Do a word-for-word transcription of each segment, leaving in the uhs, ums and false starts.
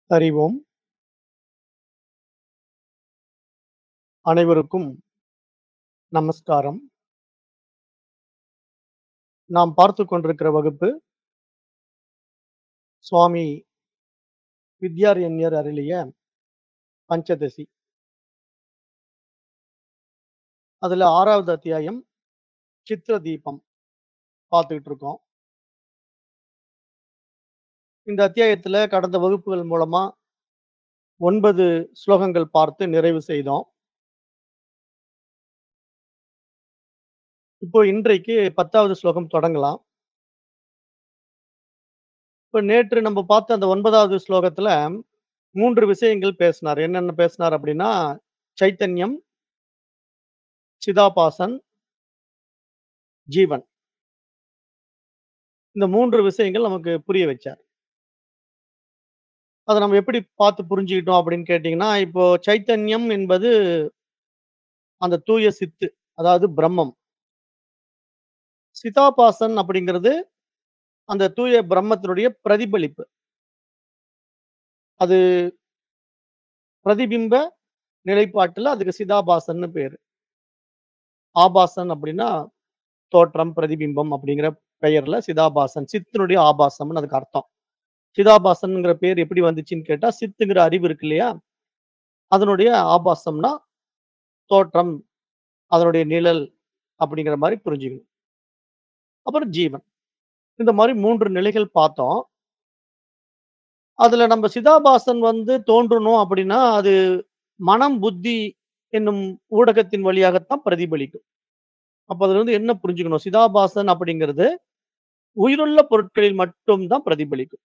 அறிவோம். அனைவருக்கும் நமஸ்காரம். நாம் பார்த்துக் கொண்டிருக்கிற வகுப்பு சுவாமி வித்யாரண்யர் அருளிய பஞ்சதசி. அதுல ஆறாவது அத்தியாயம் சித்திர தீபம் பார்த்துக்கிட்டு இருக்கோம். இந்த அத்தியாயத்துல கடந்த வகுப்புகள் மூலமா ஒன்பது ஸ்லோகங்கள் பார்த்து நிறைவு செய்தோம். இப்போ இன்றைக்கு பத்தாவது ஸ்லோகம் தொடங்கலாம். இப்ப நேற்று நம்ம பார்த்த அந்த ஒன்பதாவது ஸ்லோகத்துல மூன்று விஷயங்கள் பேசினார். என்னென்ன பேசினார் அப்படின்னா, சைத்தன்யம், சிதாபாசன், ஜீவன். இந்த மூன்று விஷயங்கள் நமக்கு புரிய வச்சார். அத நம்ம எப்படி பார்த்து புரிஞ்சுக்கிட்டோம் அப்படின்னு கேட்டீங்கன்னா, இப்போ சைத்தன்யம் என்பது அந்த தூய சித்து. அதாவது பிரம்மம். சிதாபாசன் அப்படிங்கிறது அந்த தூய பிரம்மத்தினுடைய பிரதிபலிப்பு. அது பிரதிபிம்ப நிலைப்பாட்டுல அதுக்கு சிதாபாசன்னு பேரு. ஆபாசன் அப்படின்னா தோற்றம், பிரதிபிம்பம் அப்படிங்கிற பெயர்ல சிதாபாசன். சித்தினுடைய ஆபாசம்னு அதுக்கு அர்த்தம். சிதாபாசன்ங்கிற பேர் எப்படி வந்துச்சுன்னு கேட்டா, சித்துங்கிற அறிவு இருக்கு இல்லையா? அதனுடைய ஆபாசம்னா தோற்றம், அதனுடைய நிழல் அப்படிங்கிற மாரி புரிஞ்சுக்கணும். அப்புறம் ஜீவன். இந்த மாரி மூன்று நிலைகள் பார்த்தோம். அதுல நம்ம சிதாபாசன் வந்து தோன்றணும் அப்படின்னா, அது மனம், புத்தி என்னும் ஊடகத்தின் வழியாகத்தான் பிரதிபலிக்கும். அப்ப அதுலருந்து என்ன புரிஞ்சுக்கணும்? சிதாபாசன் அப்படிங்கிறது உயிருள்ள பொருட்களில் மட்டும் தான் பிரதிபலிக்கும்.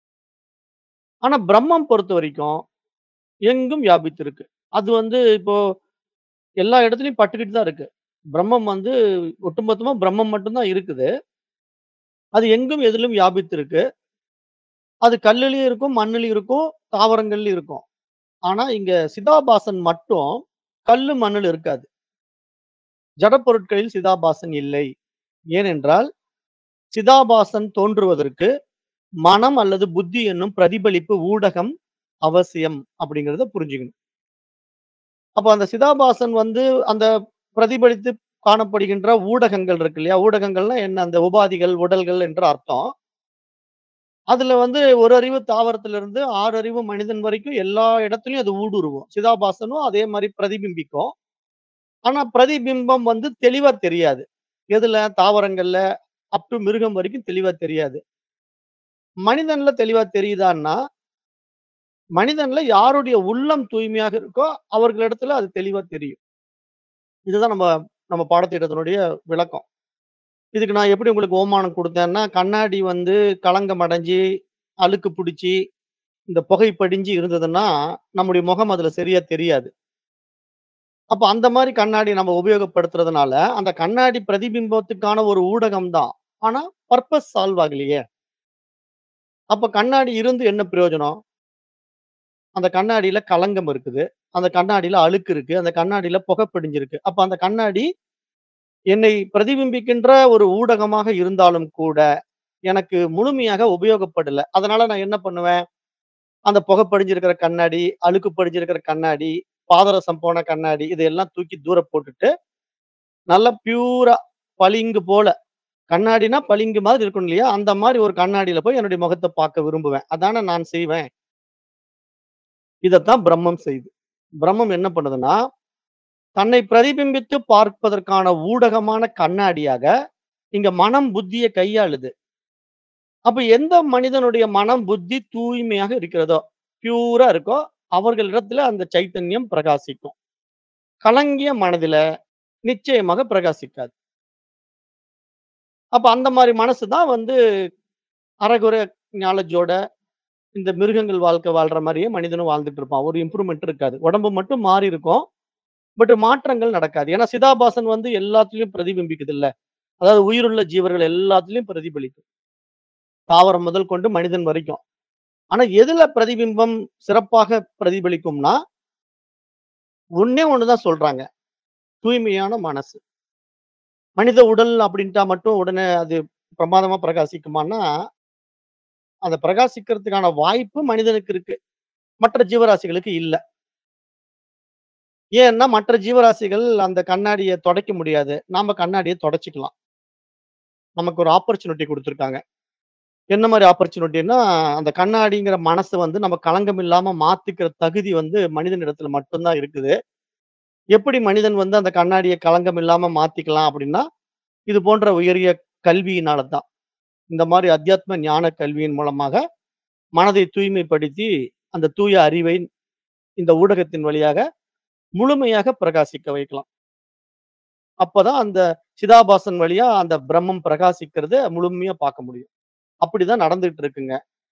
ஆனா பிரம்மம் பொறுத்தவரைக்கும் எங்கும் வியாபித்திருக்கு. அது வந்து இப்போ எல்லா இடத்துலயும் பட்டுக்கிட்டு தான் இருக்கு. பிரம்மம் வந்து ஒட்டுமொத்தமா பிரம்மம் மட்டும் தான் இருக்குது. அது எங்கும் எதிலும் வியாபித்திருக்கு. அது கல்லுலயும் இருக்கும், மண்ணுலயும் இருக்கும், தாவரங்கள்லயும் இருக்கும். ஆனா இங்க சிதாபாசன் மட்டும் கல்லு, மண்ணுல இருக்காது. ஜட பொருட்களில் சிதாபாசன் இல்லை. ஏனென்றால், சிதாபாசன் தோன்றுவதற்கு மனம் அல்லது புத்தி என்னும் பிரதிபலிப்பு ஊடகம் அவசியம் அப்படிங்கிறத புரிஞ்சுக்கணும். அப்ப அந்த சிதாபாசன் வந்து அந்த பிரதிபலித்து காணப்படுகின்ற ஊடகங்கள் இருக்கு இல்லையா? ஊடகங்கள்னா என்ன? அந்த உபாதிகள், உடல்கள் என்று அர்த்தம். அதுல வந்து ஒரு அறிவு தாவரத்திலிருந்து ஆறு அறிவு மனிதன் வரைக்கும் எல்லா இடத்துலயும் அது ஊடுருவும். சிதாபாசனும் அதே மாரி பிரதிபிம்பிக்கும். ஆனா பிரதிபிம்பம் வந்து தெளிவா தெரியாது. எதுல? தாவரங்கள்ல அப் டூ மிருகம் வரைக்கும் தெளிவா தெரியாது. மனிதன்ல தெளிவா தெரியுதான்னா, மனிதன்ல யாருடைய உள்ளம் தூய்மையாக இருக்கோ, அவர்களிடத்துல அது தெளிவா தெரியும். இதுதான் நம்ம நம்ம பாடத்திட்டத்தினுடைய விளக்கம். இதுக்கு நான் எப்படி உங்களுக்கு ஓமானம் குடுத்தேன்னா, கண்ணாடி வந்து களங்கம் அடைஞ்சு, அழுக்கு புடிச்சு, இந்த புகை படிஞ்சு இருந்ததுன்னா, நம்முடைய முகம் அதுல சரியா தெரியாது. அப்ப அந்த மாரி கண்ணாடி நம்ம உபயோகப்படுத்துறதுனால, அந்த கண்ணாடி பிரதிபிம்பத்துக்கான ஒரு ஊடகம் தான். ஆனா, பர்ப்பஸ் சால்வ் ஆகலையே! அப்ப கண்ணாடி இருந்து என்ன பிரயோஜனம்? அந்த கண்ணாடியில களங்கம் இருக்குது. அந்த கண்ணாடியில அழுக்கு இருக்கு. அந்த கண்ணாடியில புகை படிஞ்சிருக்கு. அப்ப அந்த கண்ணாடி என்னை பிரதிபிம்பிக்கின்ற ஒரு ஊடகமாக இருந்தாலும் கூட, எனக்கு முழுமையாக உபயோகப்படல. அதனால நான் என்ன பண்ணுவேன்? அந்த புகை படிஞ்சிருக்கிற கண்ணாடி, அழுக்கு படிஞ்சிருக்கிற கண்ணாடி, பாதரசம் போன கண்ணாடி இதையெல்லாம் தூக்கி தூர போட்டுட்டு, நல்லா பியூரா பளிங்கு போல கண்ணாடினா பளிங்கு மாதிரி இருக்கணும் இல்லையா? அந்த மாரி ஒரு கண்ணாடியில போய் என்னுடைய முகத்த பார்க்க விரும்புவேன். அதானே நான் செய்வேன். இதத்தான் பிரம்மம் செய்யுது. பிரம்மம் என்ன பண்ணுதுன்னா, தன்னை பிரதிபிம்பித்து பார்ப்பதற்கான ஊடகமான கண்ணாடியாக, இங்க மனம், புத்திய கையாளுது. அப்ப எந்த மனிதனுடைய மனம், புத்தி தூய்மையாக இருக்கிறதோ, பியூரா இருக்கோ, அவர்களிடத்துல அந்த சைத்தன்யம் பிரகாசிக்கும். கலங்கிய மனதில நிச்சயமாக பிரகாசிக்காது. அப்ப அந்த மாரி மனசு தான் வந்து அரைகுறை நாலேட்ஜோட இந்த மிருகங்கள் வாழ்க்கை வாழ்ற மாரியே மனிதனும் வாழ்ந்துட்டு இருப்பான். ஒரு இம்ப்ரூவ்மென்ட் இருக்காது. உடம்பு மட்டும் மாறி இருக்கும். பட் மாற்றங்கள் நடக்காது. ஏன்னா சிதாபாசன் வந்து எல்லாத்துலயும் பிரதிபிம்பிக்குதுல்ல. அதாவது உயிருள்ள ஜீவர்கள் எல்லாத்துலயும் பிரதிபலிக்கும். தாவரம் முதல் கொண்டு மனிதன் வரைக்கும். ஆனா எதுல பிரதிபிம்பம் சிறப்பாக பிரதிபலிக்கும்னா, ஒண்ணே ஒண்ணு தான் சொல்றாங்க. தூய்மையான மனசு. மனித உடல் அப்படின்ட்டா மட்டும் உடனே அது பிரமாதமா பிரகாசிக்குமான்னா, அந்த பிரகாசிக்கிறதுக்கான வாய்ப்பு மனிதனுக்கு இருக்கு. மற்ற ஜீவராசிகளுக்கு இல்ல. ஏன்னா, மற்ற ஜீவராசிகள் அந்த கண்ணாடிய தொடைக்க முடியாது. நாம கண்ணாடிய தொடைச்சுக்கலாம். நமக்கு ஒரு ஆப்பர்ச்சுனிட்டி குடுத்துருக்காங்க. என்ன மாரி ஆப்பர்ச்சுனிட்டின்னா, அந்த கண்ணாடிங்கிற மனச வந்து நம்ம களங்கம் இல்லாம மாத்திக்கிற தகுதி வந்து மனிதனிடத்துல மட்டும் தான் இருக்குது. எப்படி மனிதன் வந்து அந்த கண்ணாடிய களங்கம் இல்லாம மாத்திக்கலாம் அப்படின்னா, இது போன்ற உயரிய கல்வியினால தான். இந்த மாரி அத்தியாத்ம ஞான கல்வியின் மூலமாக மனதை தூய்மைப்படுத்தி, அந்த தூய அறிவை இந்த ஊடகத்தின் வழியாக முழுமையாக பிரகாசிக்க வைக்கலாம். அப்பதான் அந்த சிதாபாசன் வழியா அந்த பிரம்மம் பிரகாசிக்கிறத முழுமையா பார்க்க முடியும். அப்படிதான் நடந்துட்டு இருக்குங்க.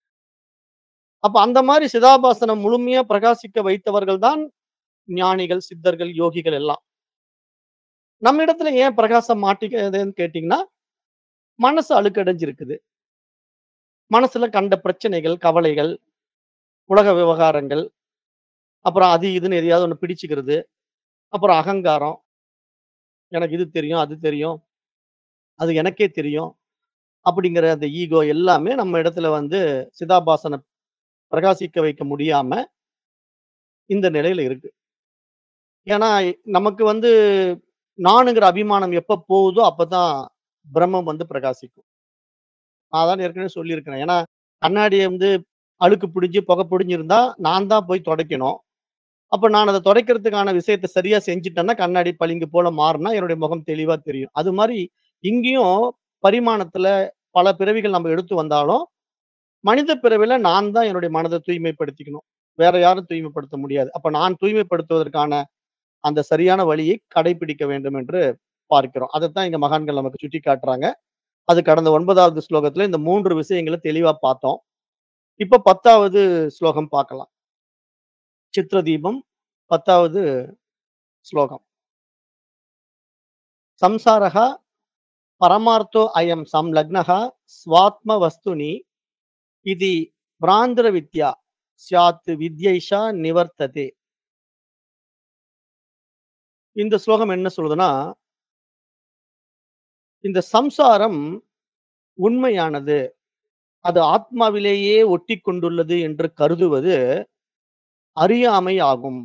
அப்ப அந்த மாரி சிதாபாசனம் முழுமையா பிரகாசிக்க வைத்தவர்கள் தான் ஞானிகள், சித்தர்கள், யோகிகள் எல்லாம். நம்மிடத்துல ஏன் பிரகாசம் மாட்டிக்கிறதுன்னு கேட்டீங்கன்னா, மனசு அழுக்கடைஞ்சிருக்குது. மனசுல கண்ட பிரச்சனைகள், கவலைகள், உலக விவகாரங்கள், அப்புறம் அது இதுன்னு எதையாவது ஒண்ணு பிடிச்சுக்கிறது, அப்புறம் அகங்காரம். எனக்கு இது தெரியும், அது தெரியும், அது எனக்கே தெரியும். அப்படிங்கிற அந்த ஈகோ எல்லாமே நம்ம இடத்துல வந்து சிதாபாசன பிரகாசிக்க வைக்க முடியாம இந்த நிலையில இருக்கு. ஏன்னா, நமக்கு வந்து நானுங்கிற அபிமானம் எப்ப போகுதோ, அப்பதான் பிரம்மம் வந்து பிரகாசிக்கும். நான் தான் ஏற்கனவே சொல்லியிருக்கிறேன். ஏன்னா, கண்ணாடிய வந்து அழுக்கு புடிஞ்சு, புகை புடிஞ்சிருந்தா, நான் தான் போய் தொடைக்கணும். அப்ப நான் அத தொடைக்கிறதுக்கான விஷயத்த சரியா செஞ்சுட்டேன்னா, கண்ணாடி பளிங்கு போல மாறுனா, என்னுடைய முகம் தெளிவா தெரியும். அது மாரி இங்கேயும் பரிமாணத்துல பல பிறவிகள் நம்ம எடுத்து வந்தாலும், மனித பிறவில நான் தான் என்னுடைய மனத தூய்மைப்படுத்திக்கணும். வேற யாரும் தூய்மைப்படுத்த முடியாது. அப்ப நான் தூய்மைப்படுத்துவதற்கான அந்த சரியான வழியை கடைப்பிடிக்க வேண்டும் என்று பார்க்கிறோம். அதத்தான் இங்க மகான்கள் நமக்கு சுட்டிக்காட்டுறாங்க. அது கடந்த ஒன்பதாவது ஸ்லோகத்துல இந்த மூன்று விஷயங்கள தெளிவா பார்த்தோம். இப்ப பத்தாவது ஸ்லோகம் பார்க்கலாம். சித்ரதீபம் பத்தாவது ஸ்லோகம். "சம்சாரः பரமார்த்தோ அயம் சம்லக்னः ஸ்வாத்ம வஸ்துனி இதி பிராந்திர வித்யா ஸ்யாத் வித்யைஷா நிவர்த்ததே." இந்த ஸ்லோகம் என்ன சொல்லுதுன்னா, இந்த சம்சாரம் உண்மையானது. அது ஆத்மாவிலேயே ஒட்டிக் கொண்டுள்ளது என்று கருதுவது அறியாமை ஆகும்.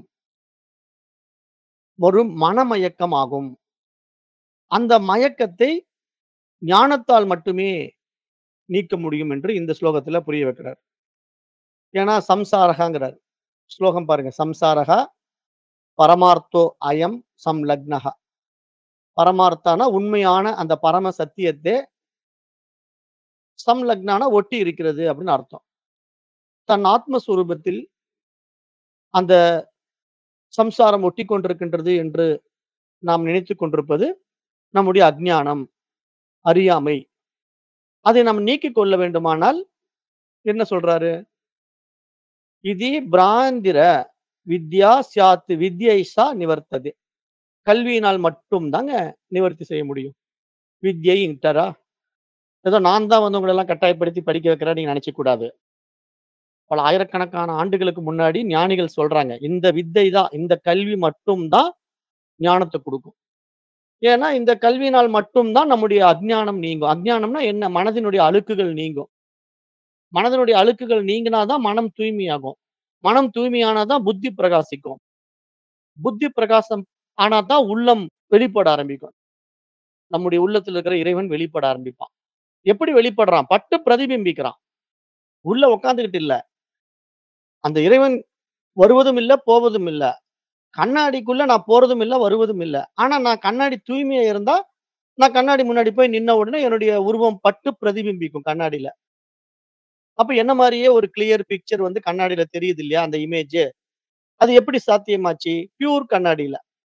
ஒரு மனமயக்கம் ஆகும். அந்த மயக்கத்தை ஞானத்தால் மட்டுமே நீக்க முடியும் என்று இந்த ஸ்லோகத்துல புரிய வைக்கிறார். ஏன்னா சம்சாரகாங்கிறார். ஸ்லோகம் பாருங்க. சம்சாரகா பரமார்த்தோ அயம் சம்லக்னஹ. பரமார்த்தானா உண்மையான அந்த பரம சத்தியத்தை சம்லக்னானா ஒட்டி இருக்கிறது அப்படின்னு அர்த்தம். தன் ஆத்மஸ்வரூபத்தில் அந்த சம்சாரம் ஒட்டிக் கொண்டிருக்கின்றது என்று நாம் நினைத்துக் கொண்டிருப்பது நம்முடைய அஞ்ஞானம், அறியாமை. அதை நாம் நீக்கிக் கொள்ள வேண்டுமானால் என்ன சொல்றாரு? "இதி பிராந்திர வித்யா ஸ்யாத் வித்யைஷா நிவர்த்ததே." கல்வியினால் மட்டும் தாங்க நிவர்த்தி செய்ய முடியும். வித்யைன்ட்டாரா? ஏதோ நான் தான் வந்து உங்கள எல்லாம் கட்டாயப்படுத்தி படிக்க வைக்கிறேன்னு நீங்க நினைச்சுக்க கூடாது. பல ஆயிரக்கணக்கான ஆண்டுகளுக்கு முன்னாடி ஞானிகள் சொல்றாங்க. இந்த வித்தை தான், இந்த கல்வி மட்டும் தான் ஞானத்த குடுக்கும். ஏன்னா, இந்த கல்வியினால் மட்டும் தான் நம்முடைய அஞ்ஞானம் நீங்கும். அஞ்ஞானம்னா என்ன? மனதினுடைய அழுக்குகள் நீங்கும். மனதினுடைய அழுக்குகள் நீங்கினா தான் மனம் தூய்மையாகும். மனம் தூய்மையானா தான் புத்தி பிரகாசிக்கும். புத்தி பிரகாசம் ஆனா தான் உள்ளம் வெளிப்பட ஆரம்பிக்கும். நம்முடைய உள்ளத்துல இருக்கிற இறைவன் வெளிப்பட ஆரம்பிப்பான். எப்படி வெளிப்படுறான்? பட்டு பிரதிபிம்பிக்கிறான். உள்ள உட்கார்ந்துகிட்டு இல்ல. அந்த இறைவன் வருவதும் இல்ல, போவதும் இல்ல. கண்ணாடிக்குள்ள நான் போறதும் இல்ல, வருவதும் இல்ல. ஆனா நான் கண்ணாடி தூய்மையா இருந்தா, நான் கண்ணாடி முன்னாடி போய் நின்ன உடனே என்னுடைய உருவம் பட்டு பிரதிபிம்பிக்கும் கண்ணாடில. அப்ப என்ன மாரியே ஒரு கிளியர் பிக்சர் வந்து கண்ணாடில தெரியுது இல்லையா? அந்த இமேஜ். அது எப்படி சாத்தியமாச்சு? பியூர் கண்ணாடில.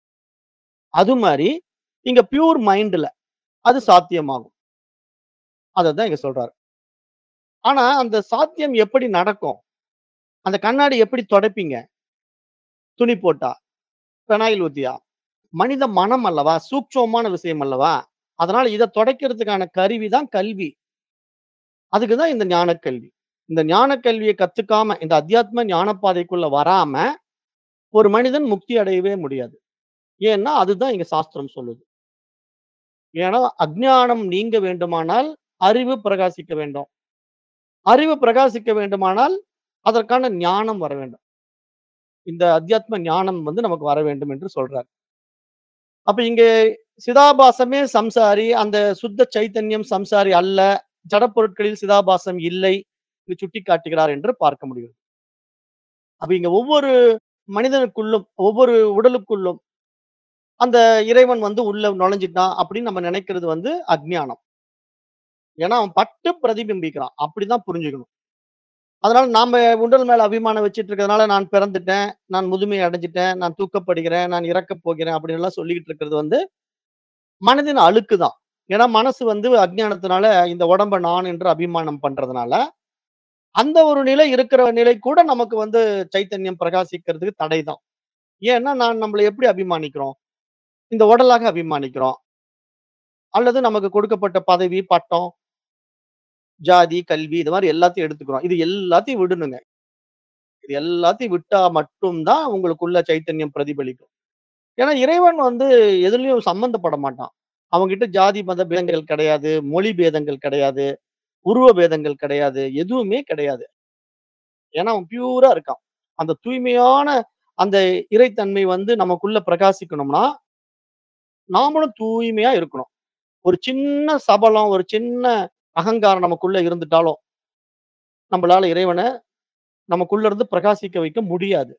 அது மாரி இங்க பியூர் மைண்ட்ல அது சாத்தியமாகும். அததான் இங்க சொல்றாரு. ஆனா அந்த சாத்தியம் எப்படி நடக்கும்? அந்த கண்ணாடி எப்படி தொடைப்பீங்க? துணி போட்டா? பெனாயில் ஊத்தியா? மனித மனம் அல்லவா? சூட்சுமமான விஷயம் அல்லவா? அதனால இத தொடைக்கிறதுக்கான கருவி தான் கல்வி. அதுக்கு தான் இந்த ஞானக் கல்வி. இந்த ஞானக் கல்விய கத்துக்காம, இந்த அத்தியாத்ம ஞான பாதைக்குள்ள வராம, ஒரு மனிதன் முக்தி அடையவே முடியாது. ஏன்னா, அதுதான் இங்க சாஸ்திரம் சொல்லுது. ஏன்னா, அஞ்ஞானம் நீங்க வேண்டுமானால், அறிவு பிரகாசிக்க வேண்டும். அறிவு பிரகாசிக்க வேண்டுமானால், அதற்கான ஞானம் வர வேண்டும். இந்த அத்தியாத்ம ஞானம் வந்து நமக்கு வர வேண்டும் என்று சொல்றார். அப்ப இங்க சிதாபாசமே சம்சாரி, அந்த சுத்த சைத்தன்யம் சம்சாரி அல்ல. ஜடப் பொருட்களில் சிதாபாசம் இல்லை. இங்கு சுட்டிக்காட்டுகிறார் என்று பார்க்க முடியும். அப்ப இங்க ஒவ்வொரு மனிதனுக்குள்ளும், ஒவ்வொரு உடலுக்குள்ளும் அந்த இறைவன் வந்து உள்ள நுழைஞ்சுட்டான் அப்படின்னு நம்ம நினைக்கிறது வந்து அஞ்ஞானம். ஏன்னா அவன் பட்டு பிரதிபிம்பிக்கிறான். அப்படிதான் புரிஞ்சுக்கணும். அதனால நாம உடல் மேல அபிமானம் வச்சுட்டு இருக்கிறதுனால நான் பிறந்துட்டேன், நான் முதுமை அடைஞ்சுட்டேன், நான் தூக்கப்படுகிறேன், நான் இறக்கப் போகிறேன் அப்படின்னு எல்லாம் சொல்லிக்கிட்டு இருக்கிறது வந்து மனதின் அழுக்கு தான். ஏன்னா மனசு வந்து அஞ்ஞானத்தினால இந்த உடம்ப நான் என்று அபிமானம் பண்றதுனால, அந்த ஒரு நிலை இருக்கிற நிலை கூட நமக்கு வந்து சைத்தன்யம் பிரகாசிக்கிறதுக்கு தடைதான். ஏன்னா நான் நம்மள எப்படி அபிமானிக்கிறோம்? இந்த உடலாக அபிமானிக்கிறோம். அல்லது நமக்கு கொடுக்கப்பட்ட பதவி, பட்டம், ஜாதி, கல்வி இது மாரி எல்லாத்தையும் எடுத்துக்கிறோம். இது எல்லாத்தையும் விடணுங்க. இது எல்லாத்தையும் விட்டா மட்டும் தான் உங்களுக்குள்ள சைத்தன்யம் பிரதிபலிக்கும். ஏன்னா இறைவன் வந்து எதுலயும் சம்மந்தப்பட மாட்டான். அவன்கிட்ட ஜாதி, மத பேதங்கள் கிடையாது. மொழி பேதங்கள் கிடையாது. உருவ பேதங்கள் கிடையாது. எதுவுமே கிடையாது. ஏன்னா அவன் பியூரா இருக்கான். அந்த தூய்மையான அந்த இறைத்தன்மை வந்து நமக்குள்ள பிரகாசிக்கணும்னா, நாமளும் தூய்மையா இருக்கணும். ஒரு சின்ன சபலம், ஒரு சின்ன அகங்காரம் நமக்குள்ள இருந்துட்டாலும், நம்மளால இறைவன நமக்குள்ள இருந்து பிரகாசிக்க வைக்க முடியாது.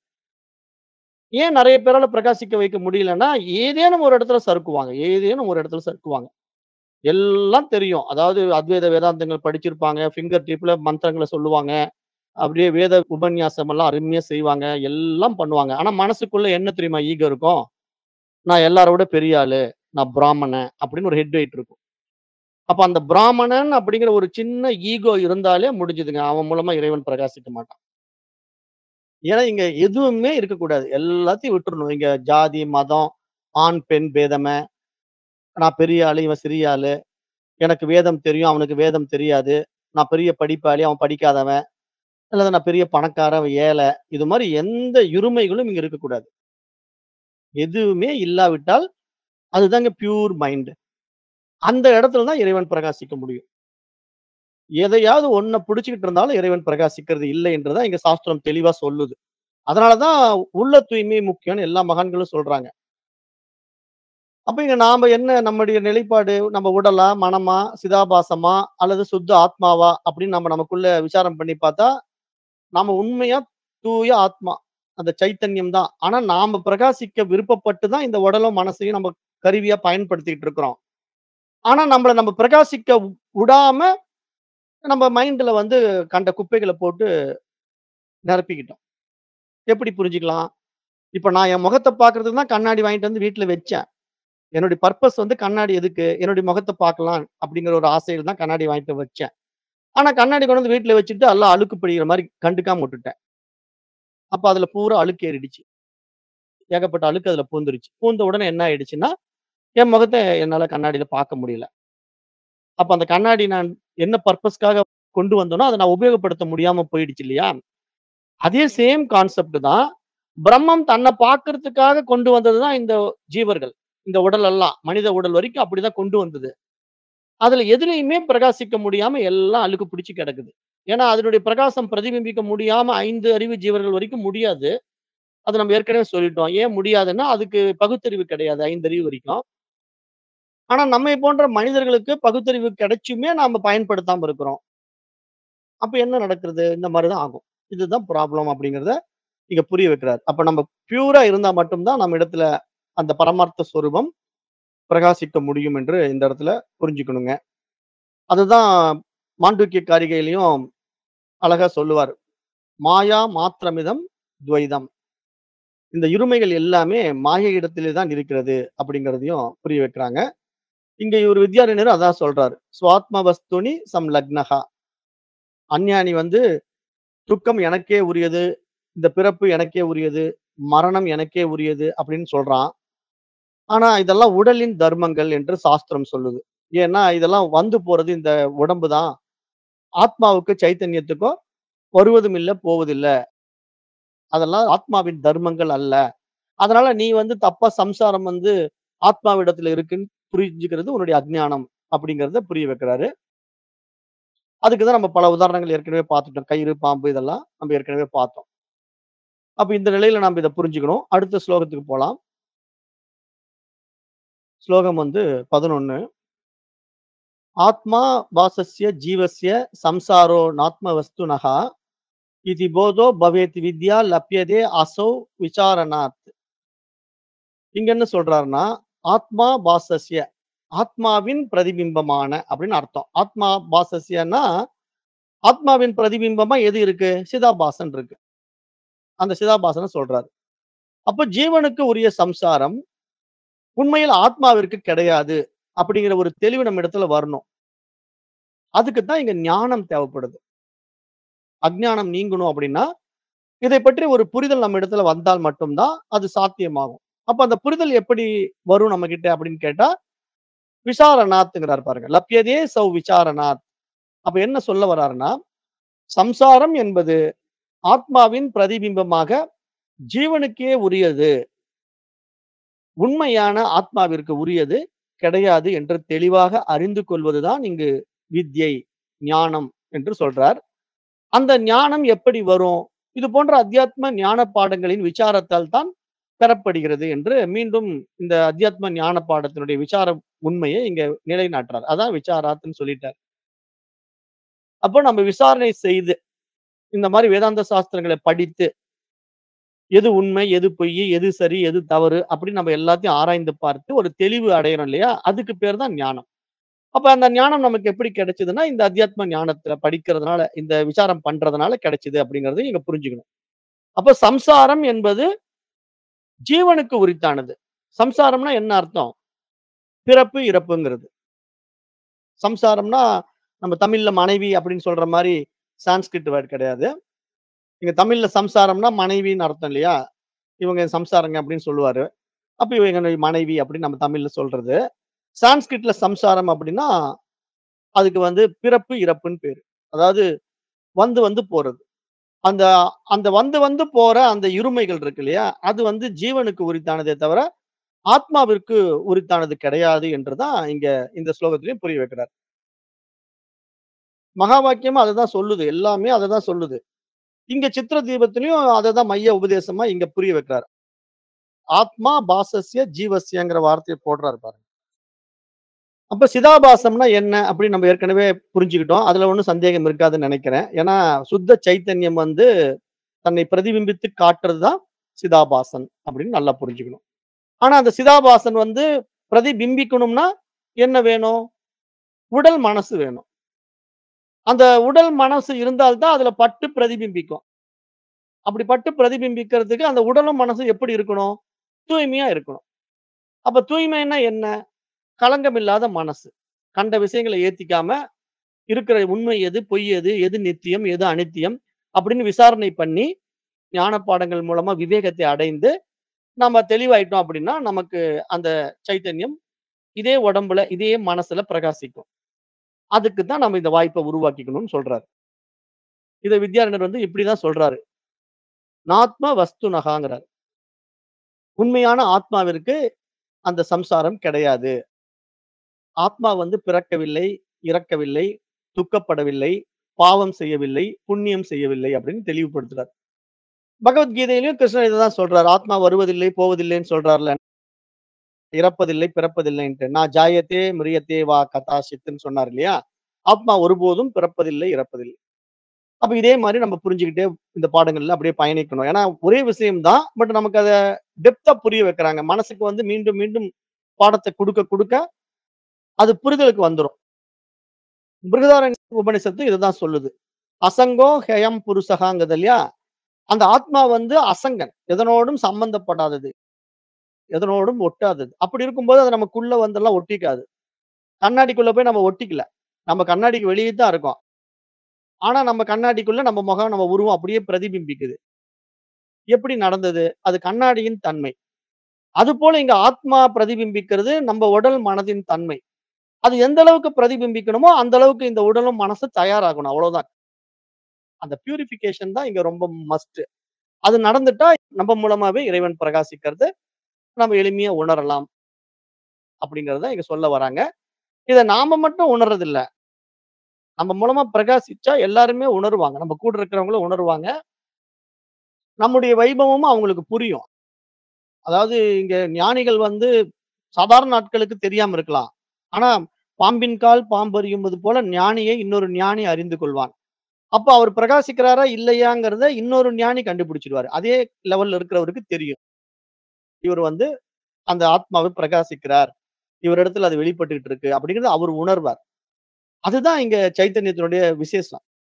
ஏன் நெறைய பேரால பிரகாசிக்க வைக்க முடியலன்னா, ஏதேனும் ஒரு இடத்துல சறுக்குவாங்க. ஏதேனும் ஒரு இடத்துல சறுக்குவாங்க. எல்லாம் தெரியும். அதாவது அத்வைத வேதாந்தங்கள் படிச்சிருப்பாங்க. ஃபிங்கர் டிப்ல மந்திரங்கள சொல்லுவாங்க. அப்படியே வேத உபன்யாசம் எல்லாம் அருமையா செய்வாங்க. எல்லாம் பண்ணுவாங்க. ஆனா மனசுக்குள்ள என்ன தெரியுமா ஈகோ இருக்கும்? நான் எல்லார விட பெரிய ஆளு. நான் பிராமணன் அப்படின்னு ஒரு ஹெட் வெயிட் இருக்கும். அப்ப அந்த பிராமணன் அப்படிங்கிற ஒரு சின்ன ஈகோ இருந்தாலே முடிஞ்சுதுங்க. அவன் மூலமா இறைவன் பிரகாசிக்க மாட்டான். ஏன்னா இங்க எதுவுமே இருக்கக்கூடாது. எல்லாத்தையும் விட்டுறணும். இங்க ஜாதி, மதம், ஆண், பெண் பேதம, நான் பெரிய ஆளு, இவன் சிறிய ஆளு. எனக்கு வேதம் தெரியும், அவனுக்கு வேதம் தெரியாது. நான் பெரிய படிப்பாளி, அவன் படிக்காதவன். அல்லது நான் பெரிய பணக்காரன், அவன் ஏழை. இது மாரி எந்த இருமைகளும் இங்க இருக்கக்கூடாது. எதுவுமே இல்லாவிட்டால், அதுதாங்க பியூர் மைண்ட். அந்த இடத்துல தான் இறைவன் பிரகாசிக்க முடியும். எதையாவது ஒண்ண பிடிச்சுக்கிட்டு இருந்தாலும் இறைவன் பிரகாசிக்கிறது இல்லை என்று தான் எங்க சாஸ்திரம் தெளிவா சொல்லுது. அதனால தான் உள்ள தூய்மை முக்கியம்னு எல்லா மகான்களும் சொல்றாங்க. அப்ப இங்க நாம என்ன நம்முடைய நிலைப்பாடு, நம்ம உடலா, மனமா, சிதாபாசமா அல்லது சுத்த ஆத்மாவா அப்படின்னு நம்ம நமக்குள்ள விசாரம் பண்ணி பார்த்தா, நாம உண்மையா தூய ஆத்மா. அந்த சைத்தன்யம் தான். ஆனா நாம பிரகாசிக்க விருப்பப்பட்டு தான் இந்த உடலும், மனசையும் நம்ம கருவியா பயன்படுத்திட்டு இருக்கிறோம். ஆனா நம்மள நம்ம பிரகாசிக்க உடாம நம்ம மைண்ட்ல வந்து கண்ட குப்பைகள போட்டு நிரப்பிக்கிட்டோம். எப்படி புரிஞ்சுக்கலாம்? இப்ப நான் என் முகத்த பார்க்கறதுக்கு தான் கண்ணாடி வாங்கிட்டு வந்து வீட்ல வச்சேன். என்னுடைய பர்ப்பஸ் வந்து கண்ணாடி எதுக்கு? என்னுடைய முகத்த பார்க்கலாம் அப்படிங்கிற ஒரு ஆசையில தான் கண்ணாடி வாங்கிட்டு வச்சேன். ஆனா கண்ணாடி கொண்டு வந்து வீட்ல வச்சுட்டு எல்லாம் அழுக்கு படியிற மாரி கண்டுக்காம விட்டுட்டேன். அப்ப அதுல பூரா அழுக்கு ஏறிடுச்சு. ஏகப்பட்ட அழுக்கு அதுல பூந்துருச்சு. பூந்த உடனே என்ன ஆயிடுச்சுன்னா, என் முகத்த என்னால கண்ணாடில பார்க்க முடியல. அப்ப அந்த கண்ணாடி நான் என்ன பர்ப்பஸ்க்காக கொண்டு வந்தேனோ, அத நான் உபயோகப்படுத்த முடியாம போயிடுச்சு இல்லையா? அதே சேம் கான்செப்ட் தான். பிரம்மம் தன்ன பார்க்கறதுக்காக கொண்டு வந்தது தான் இந்த ஜீவர்கள். இந்த உடல் எல்லாம். மனித உடல் வரைக்கும் அப்படிதான் கொண்டு வந்தது. அதுல எதுலயுமே பிரகாசிக்க முடியாம எல்லாம் அழுக்கு பிடிச்சு கிடக்குது. ஏன்னா, அதனுடைய பிரகாசம் பிரதிபிம்பிக்க முடியாம ஐந்து அறிவு ஜீவர்கள் வரைக்கும் முடியாது. அது நம்ம ஏற்கனவே சொல்லிட்டோம். ஏன் முடியாதுன்னா, அதுக்கு பகுத்தறிவு கிடையாது ஐந்து அறிவு வரைக்கும். ஆனா, நம்மை போன்ற மனிதர்களுக்கு பகுத்தறிவு கிடைச்சுமே நாம பயன்படுத்தாம இருக்கிறோம். அப்ப என்ன நடக்குறது? இந்த மாரி தான் ஆகும். இதுதான் ப்ராப்ளம் அப்படிங்கிறத இங்க புரிய வைக்கிறார். அப்ப நம்ம பியூரா இருந்தா மட்டும் தான் நம்ம இடத்துல அந்த பரமார்த்த சொரூபம் பிரகாசிக்க முடியும் என்று இந்த இடத்துல புரிஞ்சுக்கணுங்க. அதுதான் மாண்டூக்கிய காரிகையிலயும் அழகா சொல்லுவாரு. மாயா மாத்திரமிதம் துவைதம். இந்த இருமைகள் எல்லாமே மாயை இடத்திலே தான் இருக்கிறது அப்படிங்கிறதையும் புரிய வைக்கிறாங்க. இங்க இவரு வித்யாரண்யரும் அதான் சொல்றாரு. ஸ்வாத்ம வஸ்துனி சம்லக்னஹா. அஞ்ஞானி வந்து துக்கம் எனக்கே உரியது. இந்த பிறப்பு எனக்கே உரியது. மரணம் எனக்கே உரியது அப்படின்னு சொல்றான். ஆனா இதெல்லாம் உடலின் தர்மங்கள் என்று சாஸ்திரம் சொல்லுது. ஏன்னா இதெல்லாம் வந்து போறது இந்த உடம்பு தான். ஆத்மாவுக்கு சைத்தன்யத்துக்கோ வருவதும் இல்ல, போவதில்ல. அதெல்லாம் ஆத்மாவின் தர்மங்கள் அல்ல. அதனால நீ வந்து தப்பா சம்சாரம் வந்து ஆத்மாவிடத்துல இருக்குன்னு புரிஞ்சுக்கிறது உன்னுடைய அஞ்ஞானம் அப்படிங்கிறத புரிய வைக்கிறாரு. அதுக்கு தான் நம்ம பல உதாரணங்கள் ஏற்கனவே பார்த்துட்டோம். கயிறு, பாம்பு இதெல்லாம் நம்ம ஏற்கனவே பார்த்தோம். அப்ப இந்த நிலையில நாம இத புரிஞ்சுக்கணும். அடுத்த ஸ்லோகத்துக்கு போலாம். ஸ்லோகம் வந்து பதினொன்று. ஆத்மா பாசஸ்ய ஜீவஸ்ய சம்சாரோ நாத்ம வஸ்துனஹ இதி போதோ பவேத் வித்யா லப்யதே அசௌ விசாரணாத். இங்க என்ன சொல்றாருன்னா, ஆத்மா பாசஸ்ய ஆத்மாவின் பிரதிபிம்பமான அப்படின்னு அர்த்தம். ஆத்மா பாசஸ்யன்னா, ஆத்மாவின் பிரதிபிம்பமா எது இருக்கு? சிதாபாசன் இருக்கு. அந்த சிதாபாசன சொல்றாரு. அப்ப ஜீவனுக்கு உரிய சம்சாரம் உண்மையில் ஆத்மாவிற்கு கிடையாது. அப்படிங்கிற ஒரு தெளிவு நம்ம இடத்துல வரணும். அதுக்கு தான் இங்க ஞானம் தேவைப்படுது. அஞ்ஞானம் நீங்கணும் அப்படின்னா, இதை பற்றி ஒரு புரிதல் நம்ம இடத்துல வந்தால் மட்டும் தான் அது சாத்தியமாகும். அப்ப அந்த புரிதல் எப்படி வரும் நம்மகிட்ட அப்படின்னு கேட்டா, விசாரநாத்ங்கிறார் பாருங்க. லப்யதே சௌ விசாரநாத். அப்ப என்ன சொல்ல வர்றாருன்னா, சம்சாரம் என்பது ஆத்மாவின் பிரதிபிம்பமாக ஜீவனுக்கே உரியது. உண்மையான ஆத்மாவிற்கு உரியது கிடையாது என்று தெளிவாக அறிந்து கொள்வதுதான் இங்கு வித்யை, ஞானம் என்று சொல்றார். அந்த ஞானம் எப்படி வரும்? இது போன்ற அத்தியாத்ம ஞான பாடங்களின் விசாரத்தால் தான் பெறப்படுகிறது என்று மீண்டும் இந்த அத்தியாத்ம ஞான பாடத்தினுடைய விசார உண்மையை இங்க நிலைநாட்டுறார். அதான் விசாராத்ன்னு சொல்லிட்டார். அப்போ நம்ம விசாரணை செய்து இந்த மாரி வேதாந்த சாஸ்திரங்கள படித்து, எது உண்மை, எது பொய், எது சரி, எது தவறு அப்படின்னு நம்ம எல்லாத்தையும் ஆராய்ந்து பார்த்து ஒரு தெளிவு அடையறோம் இல்லையா? அதுக்கு பேர் தான் ஞானம். அப்ப அந்த ஞானம் நமக்கு எப்படி கிடைச்சதுன்னா, இந்த அத்தியாத்ம ஞானத்துல படிக்கிறதுனால, இந்த விசாரம் பண்றதுனால கிடைச்சது அப்படிங்கிறத நீங்க புரிஞ்சுக்கணும். அப்ப சம்சாரம் என்பது ஜீவனுக்கு உரித்தானது. சம்சாரம்னா என்ன அர்த்தம்? பிறப்பு, இறப்புங்கிறது. சம்சாரம்னா நம்ம தமிழ்ல மனைவி அப்படின்னு சொல்ற மாரி சான்ஸ்கிரிட் வேர்ட் கிடையாது. இங்க தமிழ்ல சம்சாரம்னா மனைவின்னு அர்த்தம் இல்லையா? இவங்க என் சம்சாரங்க அப்படின்னு சொல்லுவாரு. அப்ப இவங்க என்னுடைய மனைவி அப்படின்னு நம்ம தமிழ்ல சொல்றது. சான்ஸ்கிரிட்ல சம்சாரம் அப்படின்னா, அதுக்கு வந்து பிறப்பு, இறப்புன்னு பேரு. அதாவது வந்து வந்து போறது. அந்த அந்த வந்து வந்து போற அந்த இருமைகள் இருக்கு இல்லையா? அது வந்து ஜீவனுக்கு உரித்தானதே தவிர, ஆத்மாவிற்கு உரித்தானது கிடையாது என்று தான் இங்க இந்த ஸ்லோகத்திலயும் புரிய வைக்கிறார். மகா வாக்கியமும் அததான் சொல்லுது. எல்லாமே அததான் சொல்லுது. இங்க சித்திர தீபத்திலயும் அததான் மைய உபதேசமா இங்க புரிய வைக்கிறார். ஆத்மா பாசஸ்ய ஜீவஸ்யங்கிற வார்த்தைய போடுறாரு பாருங்க. அப்ப சிதாபாசம்னா என்ன அப்படின்னு நம்ம ஏற்கனவே புரிஞ்சுக்கிட்டோம். அதுல ஒண்ணும் சந்தேகம் இருக்காதுன்னு நெனைக்கிறேன். ஏன்னா, சுத்த சைத்தன்யம் வந்து தன்னை பிரதிபிம்பித்து காட்டுறது தான் சிதாபாசன் அப்படின்னு நல்லா புரிஞ்சுக்கணும். ஆனா, அந்த சிதாபாசன் வந்து பிரதிபிம்பிக்கணும்னா என்ன வேணும்? உடல், மனசு வேணும். அந்த உடல், மனசு இருந்தால் தான் அதுல பட்டு பிரதிபிம்பிக்கும். அப்படி பட்டு பிரதிபிம்பிக்கிறதுக்கு அந்த உடலும், மனசும் எப்படி இருக்கணும்? தூய்மையா இருக்கணும். அப்ப தூய்மைன்னா என்ன? களங்கம் இல்லாத மனசு. கண்ட விஷயங்கள ஏத்திக்காம, இருக்கிற உண்மை எது? பொய் எது? எது நித்தியம்? எது அநித்தியம்? அப்படின்னு விசாரணை பண்ணி, ஞான பாடங்கள் மூலமா விவேகத்தை அடைந்து, நம்ம தெளிவாயிட்டோம் அப்படின்னா, நமக்கு அந்த சைத்தன்யம் இதே உடம்புல, இதே மனசுல பிரகாசிக்கும். அதுக்கு தான் நம்ம இந்த வாய்ப்ப உருவாக்கிக்கணும்னு சொல்றாரு. இத வித்யாரண்யர் வந்து இப்படிதான் சொல்றாரு. நாத்ம வஸ்துநகாங்கிறார். உண்மையான ஆத்மாவிற்கு அந்த சம்சாரம் கிடையாது. ஆத்மா வந்து பிறக்கவில்லை, இறக்கவில்லை, துக்கப்படவில்லை, பாவம் செய்யவில்லை, புண்ணியம் செய்யவில்லை அப்படின்னு தெளிவுபடுத்துறார். பகவத்கீதையிலயும் கிருஷ்ணர் இததான் சொல்றார். ஆத்மா வருவதில்லை, போவதில்லைன்னு சொல்றார்ல. இறப்பதில்லை, பிறப்பதில்லைன்ட்டு. நான் ஜாயத்தே மிரியத்தே வா கதாசித்துன்னு சொன்னார் இல்லையா? ஆத்மா ஒருபோதும் பிறப்பதில்லை, இறப்பதில்லை. அப்ப இதே மாரி நம்ம புரிஞ்சுகிட்டே இந்த பாடங்கள்ல அப்படியே பயணிக்கணும். ஏன்னா ஒரே விஷயம் தான். பட் நமக்கு அத டெப்த்தா புரிய வைக்கிறாங்க. மனசுக்கு வந்து மீண்டும், மீண்டும் பாடத்த குடுக்க, குடுக்க அது புரிதலுக்கு வந்துரும். பிருகதாரண்ய உபனிஷத்து இதுதான் சொல்லுது. அசங்கோ ஹெயம் புருஷகாங்குது இல்லையா? அந்த ஆத்மா வந்து அசங்கன். எதனோடும் சம்பந்தப்படாதது. எதனோடும் ஒட்டாதது. அப்படி இருக்கும்போது அது நமக்குள்ள வந்தெல்லாம் ஒட்டிக்காது. கண்ணாடிக்குள்ள போய் நம்ம ஒட்டிக்கல. நம்ம கண்ணாடிக்கு வெளிய தான் இருக்கோம். ஆனா நம்ம கண்ணாடிக்குள்ள நம்ம முகம், நம்ம உருவம் அப்படியே பிரதிபிம்பிக்குது. எப்படி நடந்தது? அது கண்ணாடியின் தன்மை. அதுபோல இங்க ஆத்மா பிரதிபிம்பிக்கிறது நம்ம உடல், மனதின் தன்மை. அது எந்த அளவுக்கு பிரதிபிம்பிக்கணுமோ, அந்த அளவுக்கு இந்த உடலும், மனசும் தயாராகணும். அவ்வளவுதான். அந்த பியூரிஃபிகேஷன் தான் இங்க ரொம்ப மஸ்ட். அது நடந்துட்டா நம்ம மூலமாவே இறைவன் பிரகாசிக்கிறது நம்ம எளிமையா உணரலாம். அப்படிங்கிறத இங்க சொல்ல வராங்க. இத நாம மட்டும் உணர்றதில்ல. நம்ம மூலமா பிரகாசிச்சா எல்லாருமே உணருவாங்க. நம்ம கூட இருக்கிறவங்களும் உணருவாங்க. நம்முடைய வைபவமும் அவங்களுக்கு புரியும். அதாவது இங்க ஞானிகள் வந்து சாதாரண நாட்களுக்கு தெரியாம இருக்கலாம். ஆனா, பாம்பின் கால் பாம்பறியும்பது போல ஞானியை இன்னொரு ஞானி அறிந்து கொள்வான். அப்ப அவர் பிரகாசிக்கிறாரா, இல்லையாங்கிறத இன்னொரு ஞானி கண்டுபிடிச்சுடுவாரு. அதே லெவல்ல இருக்கிறவருக்கு தெரியும். இவர் வந்து அந்த ஆத்மாவை பிரகாசிக்கிறார். இவரிடத்துல அது வெளிப்பட்டுட்டு இருக்கு அப்படிங்கிறத அவர் உணர்வார். அதுதான் இங்க சைத்தன்யத்தினுடைய விசேஷம்.